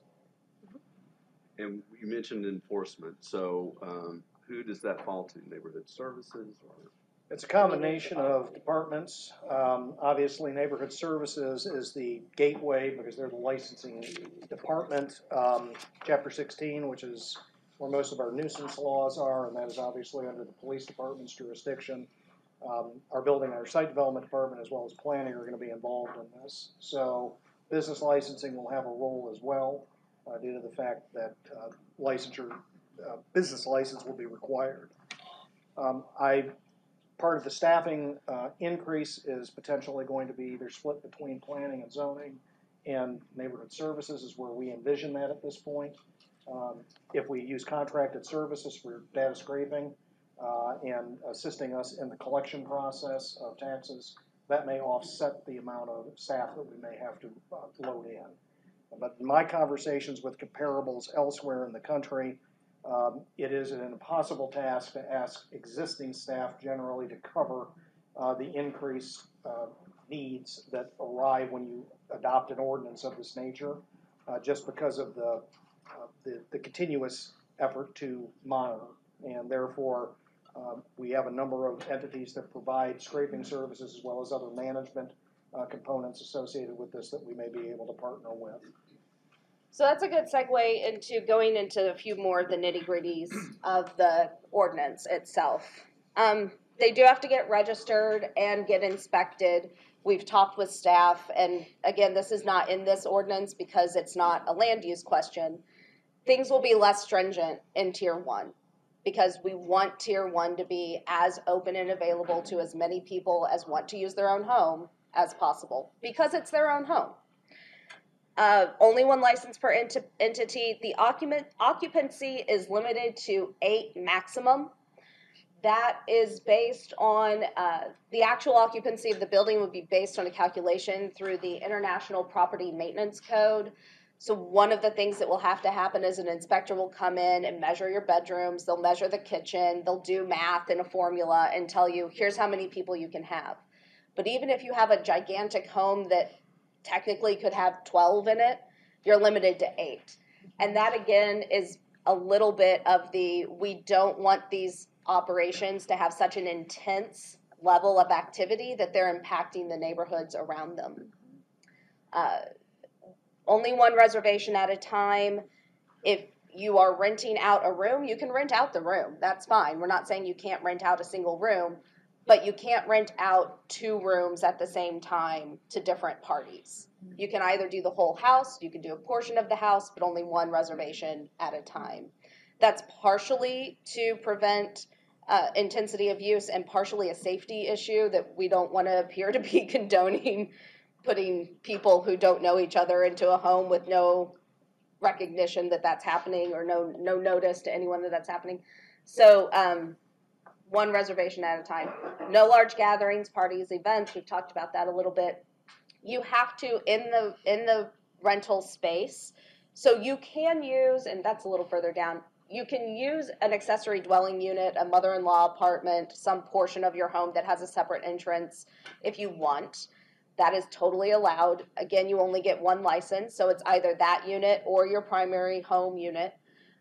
And you mentioned enforcement. So um, who does that fall to? Neighborhood services or? It's a combination of departments. Um, obviously, Neighborhood Services is the gateway because they're the licensing department. Um, Chapter sixteen, which is where most of our nuisance laws are, and that is obviously under the police department's jurisdiction. Um, our building, our site development department, as well as planning, are going to be involved in this. So business licensing will have a role as well, uh, due to the fact that uh, licensure uh, business license will be required. Um, I, part of the staffing uh, increase is potentially going to be either split between planning and zoning and neighborhood services is where we envision that at this point. Um, if we use contracted services for data scraping uh, and assisting us in the collection process of taxes, that may offset the amount of staff that we may have to uh, load in. But in my conversations with comparables elsewhere in the country, um, it is an impossible task to ask existing staff generally to cover uh, the increased uh, needs that arrive when you adopt an ordinance of this nature, uh, just because of the, uh, the, the continuous effort to monitor. And therefore, um, we have a number of entities that provide scraping services as well as other management uh, components associated with this that we may be able to partner with. So that's a good segue into going into a few more of the nitty-gritties of the ordinance itself. Um, they do have to get registered and get inspected. We've talked with staff, and again, this is not in this ordinance because it's not a land use question. Things will be less stringent in tier one because we want tier one to be as open and available to as many people as want to use their own home as possible because it's their own home. Uh, only one license per ent entity. The occupant occupancy is limited to eight maximum. That is based on, uh, the actual occupancy of the building would be based on a calculation through the International Property Maintenance Code. So one of the things that will have to happen is an inspector will come in and measure your bedrooms, they'll measure the kitchen, they'll do math and a formula and tell you, here's how many people you can have. But even if you have a gigantic home that technically could have twelve in it, you're limited to eight. And that again is a little bit of the, we don't want these operations to have such an intense level of activity that they're impacting the neighborhoods around them. Uh, only one reservation at a time. If you are renting out a room, you can rent out the room. That's fine. We're not saying you can't rent out a single room, but you can't rent out two rooms at the same time to different parties. You can either do the whole house, you can do a portion of the house, but only one reservation at a time. That's partially to prevent uh, intensity of use and partially a safety issue that we don't want to appear to be condoning putting people who don't know each other into a home with no recognition that that's happening or no, no notice to anyone that that's happening. So, um, one reservation at a time. No large gatherings, parties, events. We've talked about that a little bit. You have to, in the in the rental space, so you can use, and that's a little further down, you can use an accessory dwelling unit, a mother-in-law apartment, some portion of your home that has a separate entrance if you want. That is totally allowed. Again, you only get one license, so it's either that unit or your primary home unit.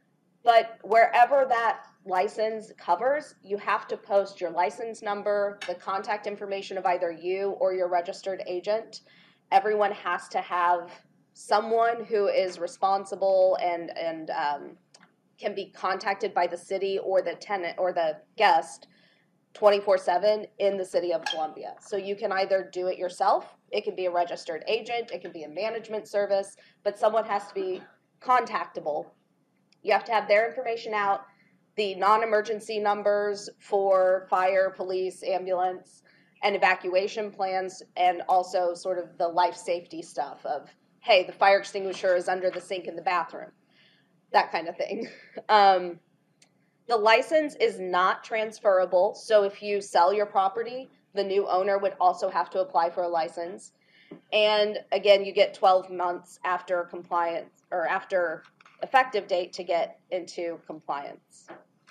But wherever that license covers, you have to post your license number, the contact information of either you or your registered agent. Everyone has to have someone who is responsible and and um, can be contacted by the city or the tenant or the guest twenty-four seven in the city of Columbia. So you can either do it yourself, it can be a registered agent, it can be a management service, but someone has to be contactable. You have to have their information out, the non-emergency numbers for fire, police, ambulance, and evacuation plans, and also sort of the life safety stuff of, hey, the fire extinguisher is under the sink in the bathroom, that kind of thing. Um, the license is not transferable, so if you sell your property, the new owner would also have to apply for a license. And again, you get twelve months after compliance, or after effective date to get into compliance.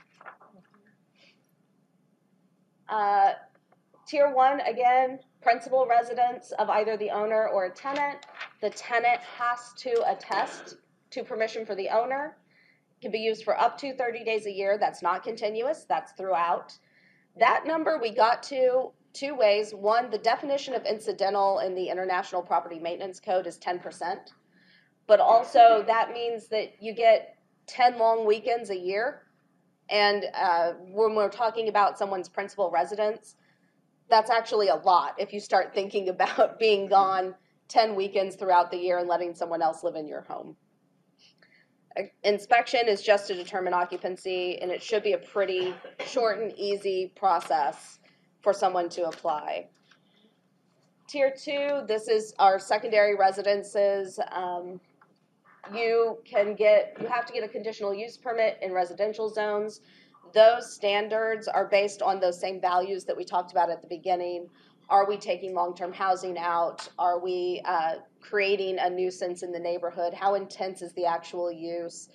Uh, tier one, again, principal residence of either the owner or a tenant. The tenant has to attest to permission for the owner. It can be used for up to thirty days a year. That's not continuous, that's throughout. That number we got to two ways. One, the definition of incidental in the International Property Maintenance Code is ten percent. But also that means that you get ten long weekends a year. And uh, when we're talking about someone's principal residence, that's actually a lot if you start thinking about being gone ten weekends throughout the year and letting someone else live in your home. Inspection is just to determine occupancy, and it should be a pretty short and easy process for someone to apply. Tier two, this is our secondary residences. Um, you can get, you have to get a conditional use permit in residential zones. Those standards are based on those same values that we talked about at the beginning. Are we taking long-term housing out? Are we uh, creating a nuisance in the neighborhood? How intense is the actual use?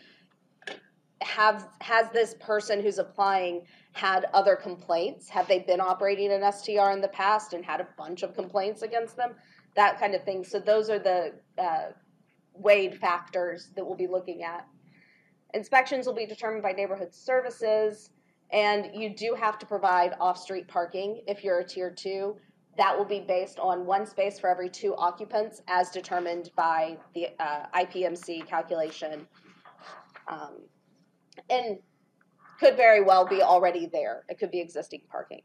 Have, has this person who's applying had other complaints? Have they been operating an S T R in the past and had a bunch of complaints against them? That kind of thing. So those are the uh, weighed factors that we'll be looking at. Inspections will be determined by neighborhood services, and you do have to provide off-street parking if you're a tier two. That will be based on one space for every two occupants as determined by the uh, I P M C calculation. Um, and could very well be already there. It could be existing parking.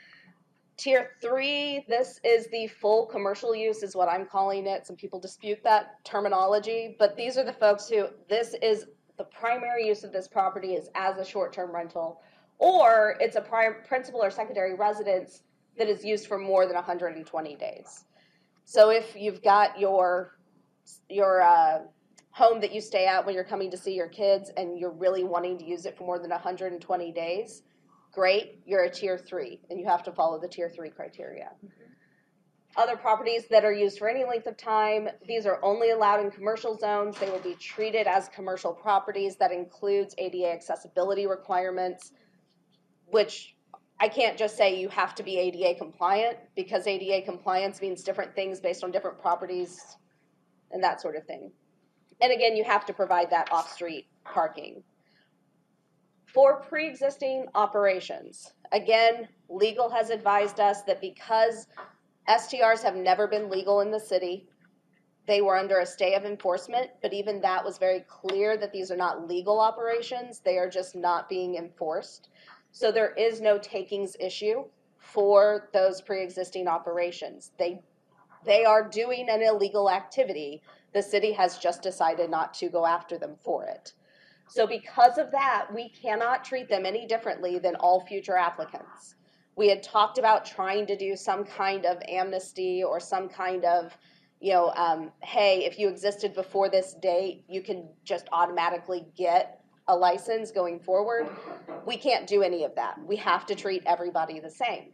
Tier three, this is the full commercial use is what I'm calling it. Some people dispute that terminology, but these are the folks who, this is the primary use of this property is as a short-term rental, or it's a prime, principal or secondary residence that is used for more than one hundred twenty days. So if you've got your, your uh, home that you stay at when you're coming to see your kids and you're really wanting to use it for more than one hundred twenty days, great, you're a tier three, and you have to follow the tier three criteria. Mm-hmm. Other properties that are used for any length of time, these are only allowed in commercial zones. They will be treated as commercial properties. That includes A D A accessibility requirements, which I can't just say you have to be A D A compliant, because A D A compliance means different things based on different properties and that sort of thing. And again, you have to provide that off-street parking. For pre-existing operations, again, legal has advised us that because S T Rs have never been legal in the city, they were under a stay of enforcement, but even that was very clear that these are not legal operations, they are just not being enforced. So there is no takings issue for those pre-existing operations. They, they are doing an illegal activity. The city has just decided not to go after them for it. So because of that, we cannot treat them any differently than all future applicants. We had talked about trying to do some kind of amnesty or some kind of, you know, um, hey, if you existed before this date, you can just automatically get a license going forward. We can't do any of that. We have to treat everybody the same.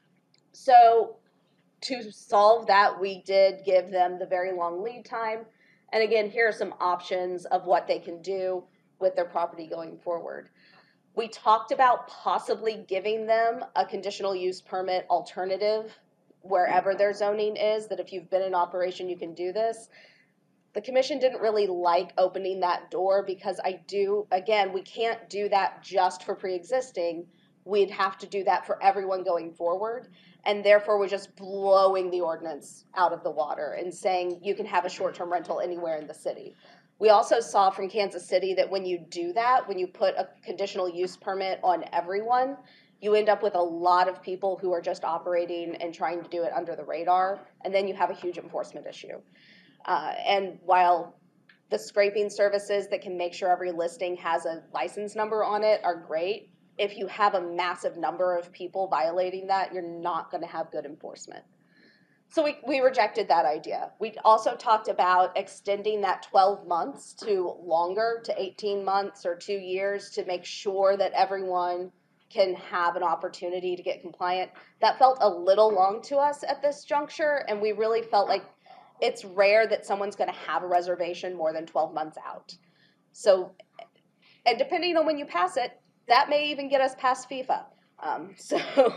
So to solve that, we did give them the very long lead time. And again, here are some options of what they can do with their property going forward. We talked about possibly giving them a conditional use permit alternative wherever their zoning is, that if you've been in operation, you can do this. The commission didn't really like opening that door because I do, again, we can't do that just for pre-existing. We'd have to do that for everyone going forward. And therefore, we're just blowing the ordinance out of the water and saying you can have a short-term rental anywhere in the city. We also saw from Kansas City that when you do that, when you put a conditional use permit on everyone, you end up with a lot of people who are just operating and trying to do it under the radar, and then you have a huge enforcement issue. Uh, and while the scraping services that can make sure every listing has a license number on it are great, if you have a massive number of people violating that, you're not going to have good enforcement. So we, we rejected that idea. We also talked about extending that twelve months to longer, to eighteen months or two years to make sure that everyone can have an opportunity to get compliant. That felt a little long to us at this juncture, and we really felt like it's rare that someone's going to have a reservation more than twelve months out. So, and depending on when you pass it, that may even get us past FIFA. Um, so,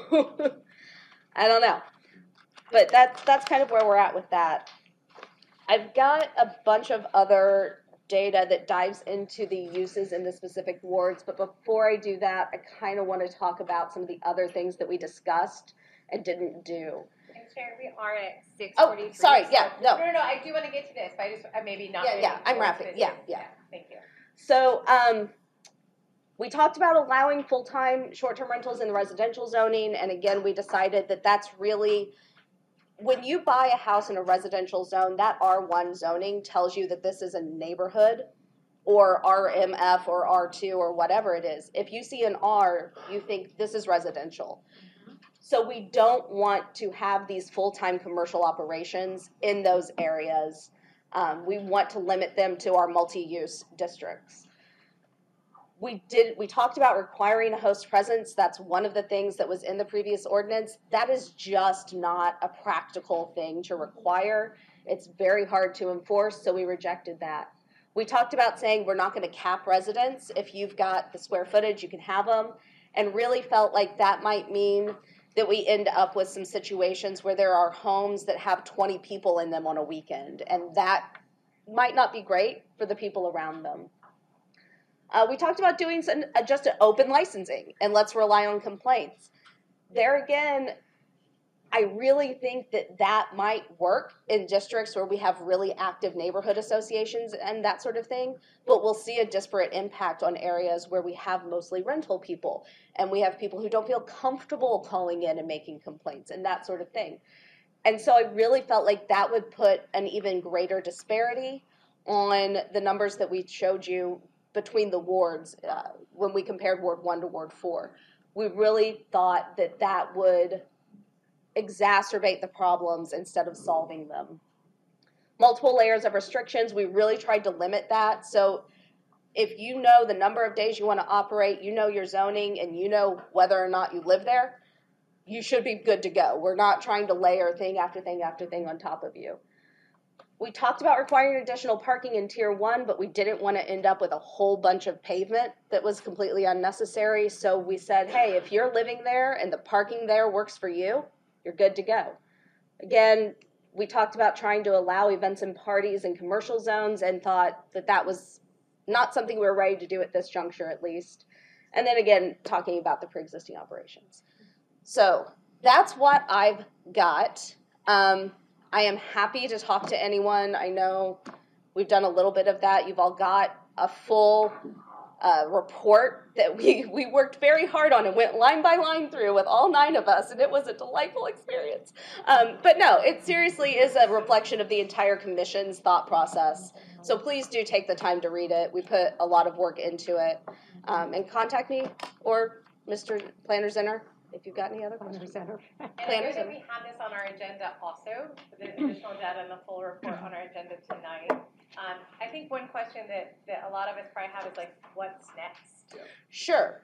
I don't know. But that, that's kind of where we're at with that. I've got a bunch of other data that dives into the uses in the specific wards, but before I do that, I kind of want to talk about some of the other things that we discussed and didn't do. And Sharon, we are at six Oh, forty-three. sorry, yeah, no. No, no, no, I do want to get to this, but I just, I maybe not. Yeah, really yeah, I'm forced wrapping, it. yeah, yeah. Thank you. So, um, we talked about allowing full-time short-term rentals in the residential zoning, and again, we decided that that's really, when you buy a house in a residential zone, that R one zoning tells you that this is a neighborhood or R M F or R two or whatever it is. If you see an R, you think this is residential. So we don't want to have these full-time commercial operations in those areas. Um, we want to limit them to our multi-use districts. We did, we talked about requiring a host presence. That's one of the things that was in the previous ordinance. That is just not a practical thing to require. It's very hard to enforce, so we rejected that. We talked about saying we're not going to cap residents. If you've got the square footage, you can have them, and really felt like that might mean that we end up with some situations where there are homes that have twenty people in them on a weekend, and that might not be great for the people around them. Uh, we talked about doing some, uh, just an open licensing, and let's rely on complaints. There again, I really think that that might work in districts where we have really active neighborhood associations and that sort of thing, but we'll see a disparate impact on areas where we have mostly rental people, and we have people who don't feel comfortable calling in and making complaints and that sort of thing. And so I really felt like that would put an even greater disparity on the numbers that we showed you between the wards uh, when we compared Ward one to Ward four. We really thought that that would exacerbate the problems instead of solving them. Multiple layers of restrictions, we really tried to limit that. So if you know the number of days you want to operate, you know your zoning, and you know whether or not you live there, you should be good to go. We're not trying to layer thing after thing after thing on top of you. We talked about requiring additional parking in tier one, but we didn't want to end up with a whole bunch of pavement that was completely unnecessary. So we said, hey, if you're living there and the parking there works for you, you're good to go. Again, we talked about trying to allow events and parties in commercial zones and thought that that was not something we were ready to do at this juncture, at least. And then again, talking about the pre-existing operations. So that's what I've got. Um, I am happy to talk to anyone. I know we've done a little bit of that. You've all got a full uh, report that we, we worked very hard on and went line by line through with all nine of us, and it was a delightful experience. Um, but no, it seriously is a reflection of the entire commission's thought process. So please do take the time to read it. We put a lot of work into it. Um, and contact me or Mister Planner Zinner if you've got any other questions. And I know that we have this on our agenda also, the additional data and the full report on our agenda tonight. Um, I think one question that, that a lot of us probably have is like, what's next? Sure.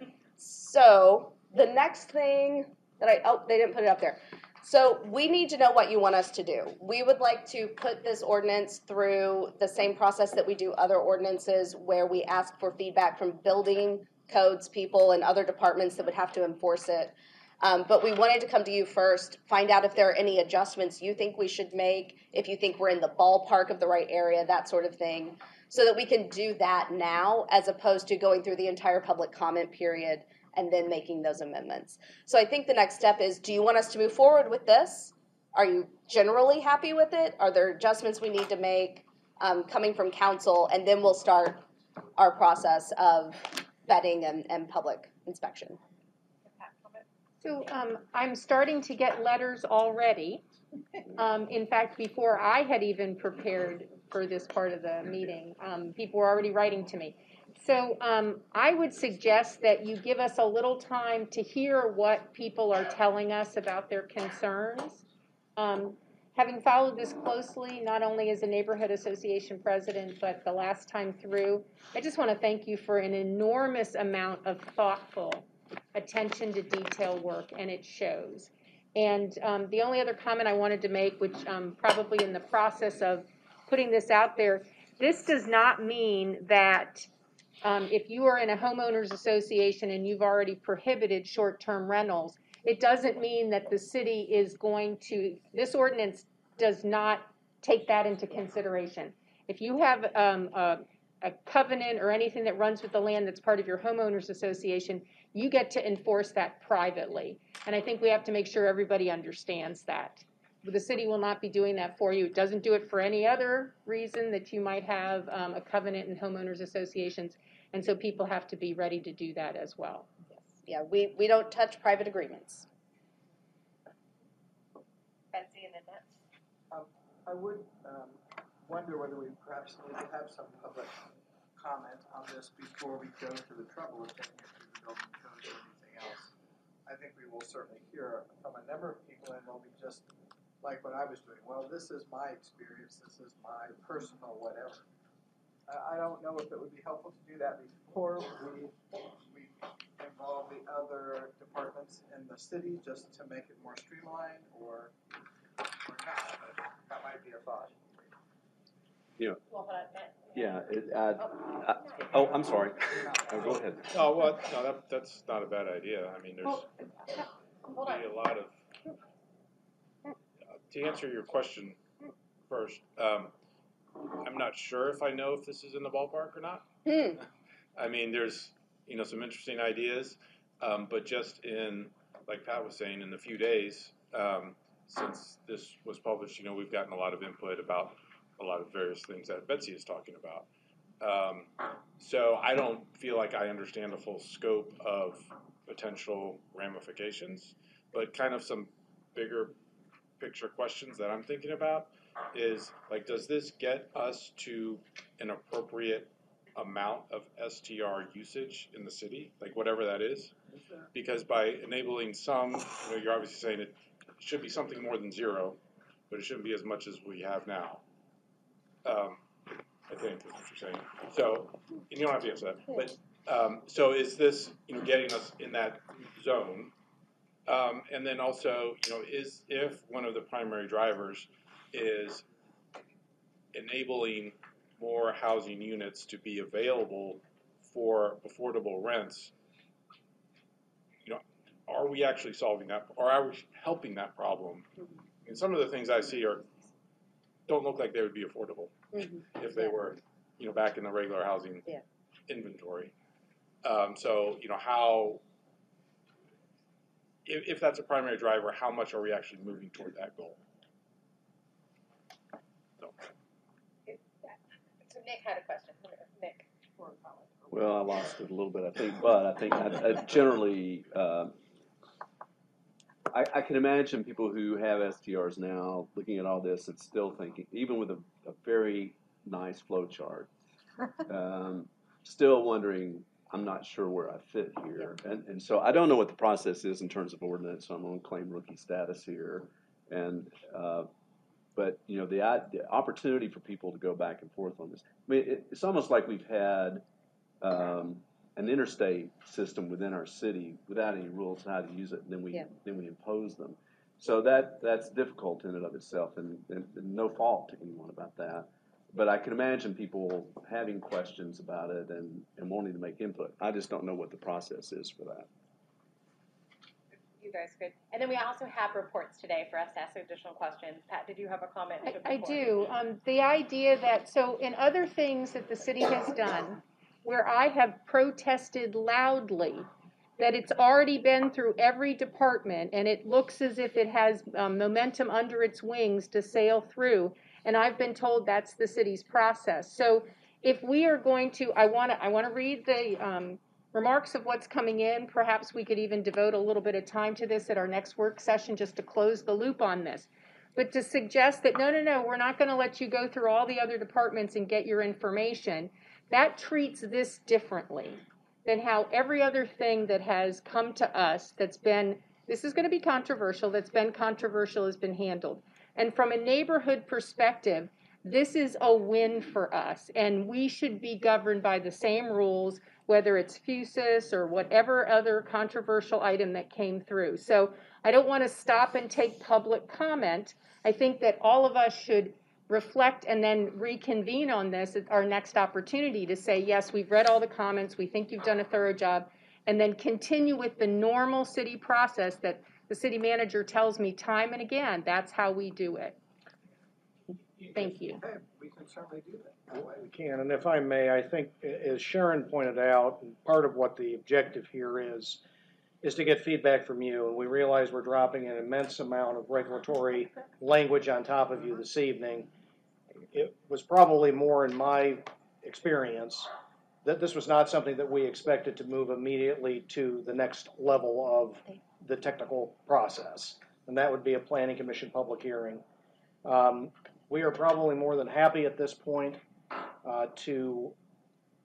So the next thing that I, oh, they didn't put it up there. So we need to know what you want us to do. We would like to put this ordinance through the same process that we do other ordinances, where we ask for feedback from building codes people and other departments that would have to enforce it. Um, but we wanted to come to you first, find out if there are any adjustments you think we should make, if you think we're in the ballpark of the right area, that sort of thing, so that we can do that now as opposed to going through the entire public comment period and then making those amendments. So I think the next step is, do you want us to move forward with this? Are you generally happy with it? Are there adjustments we need to make um, coming from council? And then we'll start our process of vetting and, and public inspection. So um, I'm starting to get letters already. Um, in fact, before I had even prepared for this part of the meeting, um, people were already writing to me. So um, I would suggest that you give us a little time to hear what people are telling us about their concerns. Um, having followed this closely, not only as a neighborhood association president, but the last time through, I just want to thank you for an enormous amount of thoughtful attention to detail work, and it shows. And um, the only other comment I wanted to make, which um, probably in the process of putting this out there, this does not mean that um, if you are in a homeowners association and you've already prohibited short-term rentals, it doesn't mean that the city is going to, this ordinance does not take that into consideration. If you have um, a, a covenant or anything that runs with the land that's part of your homeowners association, you get to enforce that privately. And I think we have to make sure everybody understands that. The city will not be doing that for you. It doesn't do it for any other reason that you might have um, a covenant in homeowners associations. And so people have to be ready to do that as well. Yes. Yeah, we, we don't touch private agreements. Betsy and Annette. Um, I would um, wonder whether we perhaps need to have some public comment on this before we go to the trouble of taking it to the building code or anything else. I think we will certainly hear from a number of people, and they'll be just like what I was doing. Well, this is my experience, this is my personal whatever. I, I don't know if it would be helpful to do that before we, we involve the other departments in the city, just to make it more streamlined, or, or not, but that might be a thought. You know, Well, hold on, Matt. yeah, it, uh, uh, oh, I'm sorry. Oh, go ahead. Oh, well, no, that, that's not a bad idea. I mean, there's Well, hold on. be a lot of, to answer your question first, um, I'm not sure if I know if this is in the ballpark or not. Hmm. I mean, there's, you know, some interesting ideas, um, but just in, like Pat was saying, in the few days, um, since this was published, you know, we've gotten a lot of input about a lot of various things that Betsy is talking about. Um, so I don't feel like I understand the full scope of potential ramifications, but kind of some bigger picture questions that I'm thinking about is, like, does this get us to an appropriate amount of S T R usage in the city, like whatever that is? Because by enabling some, you know, you're obviously saying it should be something more than zero, but it shouldn't be as much as we have now. Um, I think is what you're saying. So, and you don't have to answer that, but um, so is this, you know, getting us in that zone? Um, and then also, you know, is if one of the primary drivers is enabling more housing units to be available for affordable rents, you know, are we actually solving that, or are we helping that problem? And some of the things I see are don't look like they would be affordable Mm-hmm. if they were, you know, back in the regular housing Yeah. inventory. Um, so, you know, how, if, if that's a primary driver, how much are we actually moving toward that goal? So. So Nick had a question. Nick. Well, I lost it a little bit, I think, but I think I, I generally, uh, I, I can imagine people who have S T Rs now looking at all this and still thinking, even with a, a very nice flow chart, um, still wondering, I'm not sure where I fit here. And, and so I don't know what the process is in terms of ordinance, so I'm going to claim rookie status here. And uh, but, you know, the, the opportunity for people to go back and forth on this. I mean, it, it's almost like we've had um, an interstate system within our city without any rules on how to use it, and then we Yeah. then we impose them. So that that's difficult in and of itself, and, and, and no fault to anyone about that. But I can imagine people having questions about it and, and wanting to make input. I just don't know what the process is for that. You guys good. And then we also have reports today for us to ask additional questions. Pat, did you have a comment? I, I do. Um, the idea that, so in other things that the city has done, where I have protested loudly that it's already been through every department and it looks as if it has um, momentum under its wings to sail through, and I've been told that's the city's process. So if we are going to, I want to I want to read the um, remarks of what's coming in. Perhaps we could even devote a little bit of time to this at our next work session just to close the loop on this. But to suggest that, no, no, no, we're not going to let you go through all the other departments and get your information, that treats this differently than how every other thing that has come to us that's been, this is going to be controversial, that's been controversial has been handled. And from a neighborhood perspective, this is a win for us, and we should be governed by the same rules, whether it's FUSIS or whatever other controversial item that came through. So I don't want to stop and take public comment. I think that all of us should reflect and then reconvene on this at our next opportunity to say, yes, we've read all the comments, we think you've done a thorough job, and then continue with the normal city process that the city manager tells me time and again, that's how we do it. Thank you. Okay, we can certainly do that. We can, and if I may, I think, as Sharon pointed out, part of what the objective here is, is to get feedback from you, and we realize we're dropping an immense amount of regulatory language on top of you this evening. It was probably more in my experience that this was not something that we expected to move immediately to the next level of the technical process, and that would be a planning commission public hearing. Um, we are probably more than happy at this point uh, to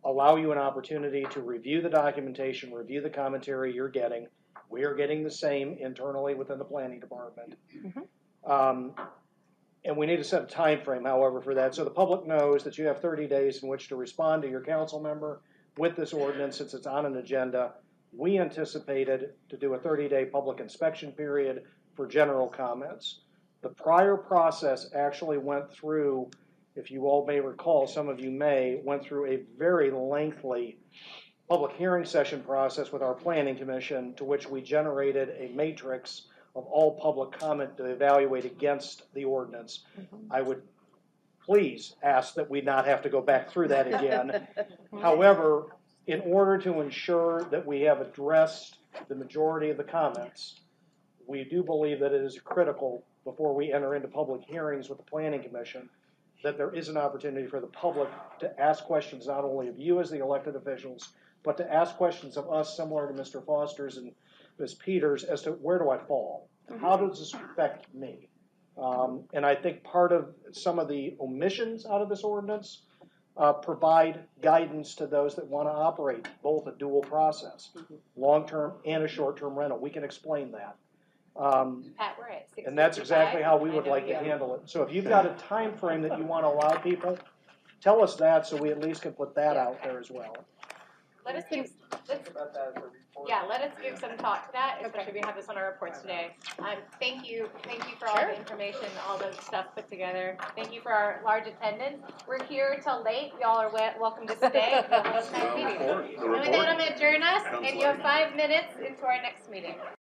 allow you an opportunity to review the documentation, review the commentary you're getting. We are getting the same internally within the planning department. Um, and we need to set a time frame, however, for that, so the public knows that you have thirty days in which to respond to your council member with this ordinance, since it's on an agenda. We anticipated to do a thirty-day public inspection period for general comments. The prior process actually went through, if you all may recall, some of you may, went through a very lengthy public hearing session process with our planning commission, to which we generated a matrix of all public comment to evaluate against the ordinance. I would please ask that we not have to go back through that again. However, in order to ensure that we have addressed the majority of the comments, we do believe that it is critical, before we enter into public hearings with the planning commission, that there is an opportunity for the public to ask questions not only of you as the elected officials, but to ask questions of us, similar to Mister Foster's and Miz Peters, as to where do I fall? How does this affect me? Um, and I think part of some of the omissions out of this ordinance uh, provide guidance to those that want to operate both a dual process, long-term and a short-term rental. We can explain that. Um, Pat, we're at six. and that's exactly how we would I know, like to yeah. handle it. So if you've got a time frame that you want to allow people, tell us that, so we at least can put that out there as well. Let us give, let's, yeah, let us give some thought to that, especially we have this on our reports today. Um, thank you, thank you for all the information, all the stuff put together. Thank you for our large attendance. We're here till late. Y'all are we- welcome to stay. We'll have a nice meeting. And with that, I'm gonna adjourn us, and you have five minutes into our next meeting.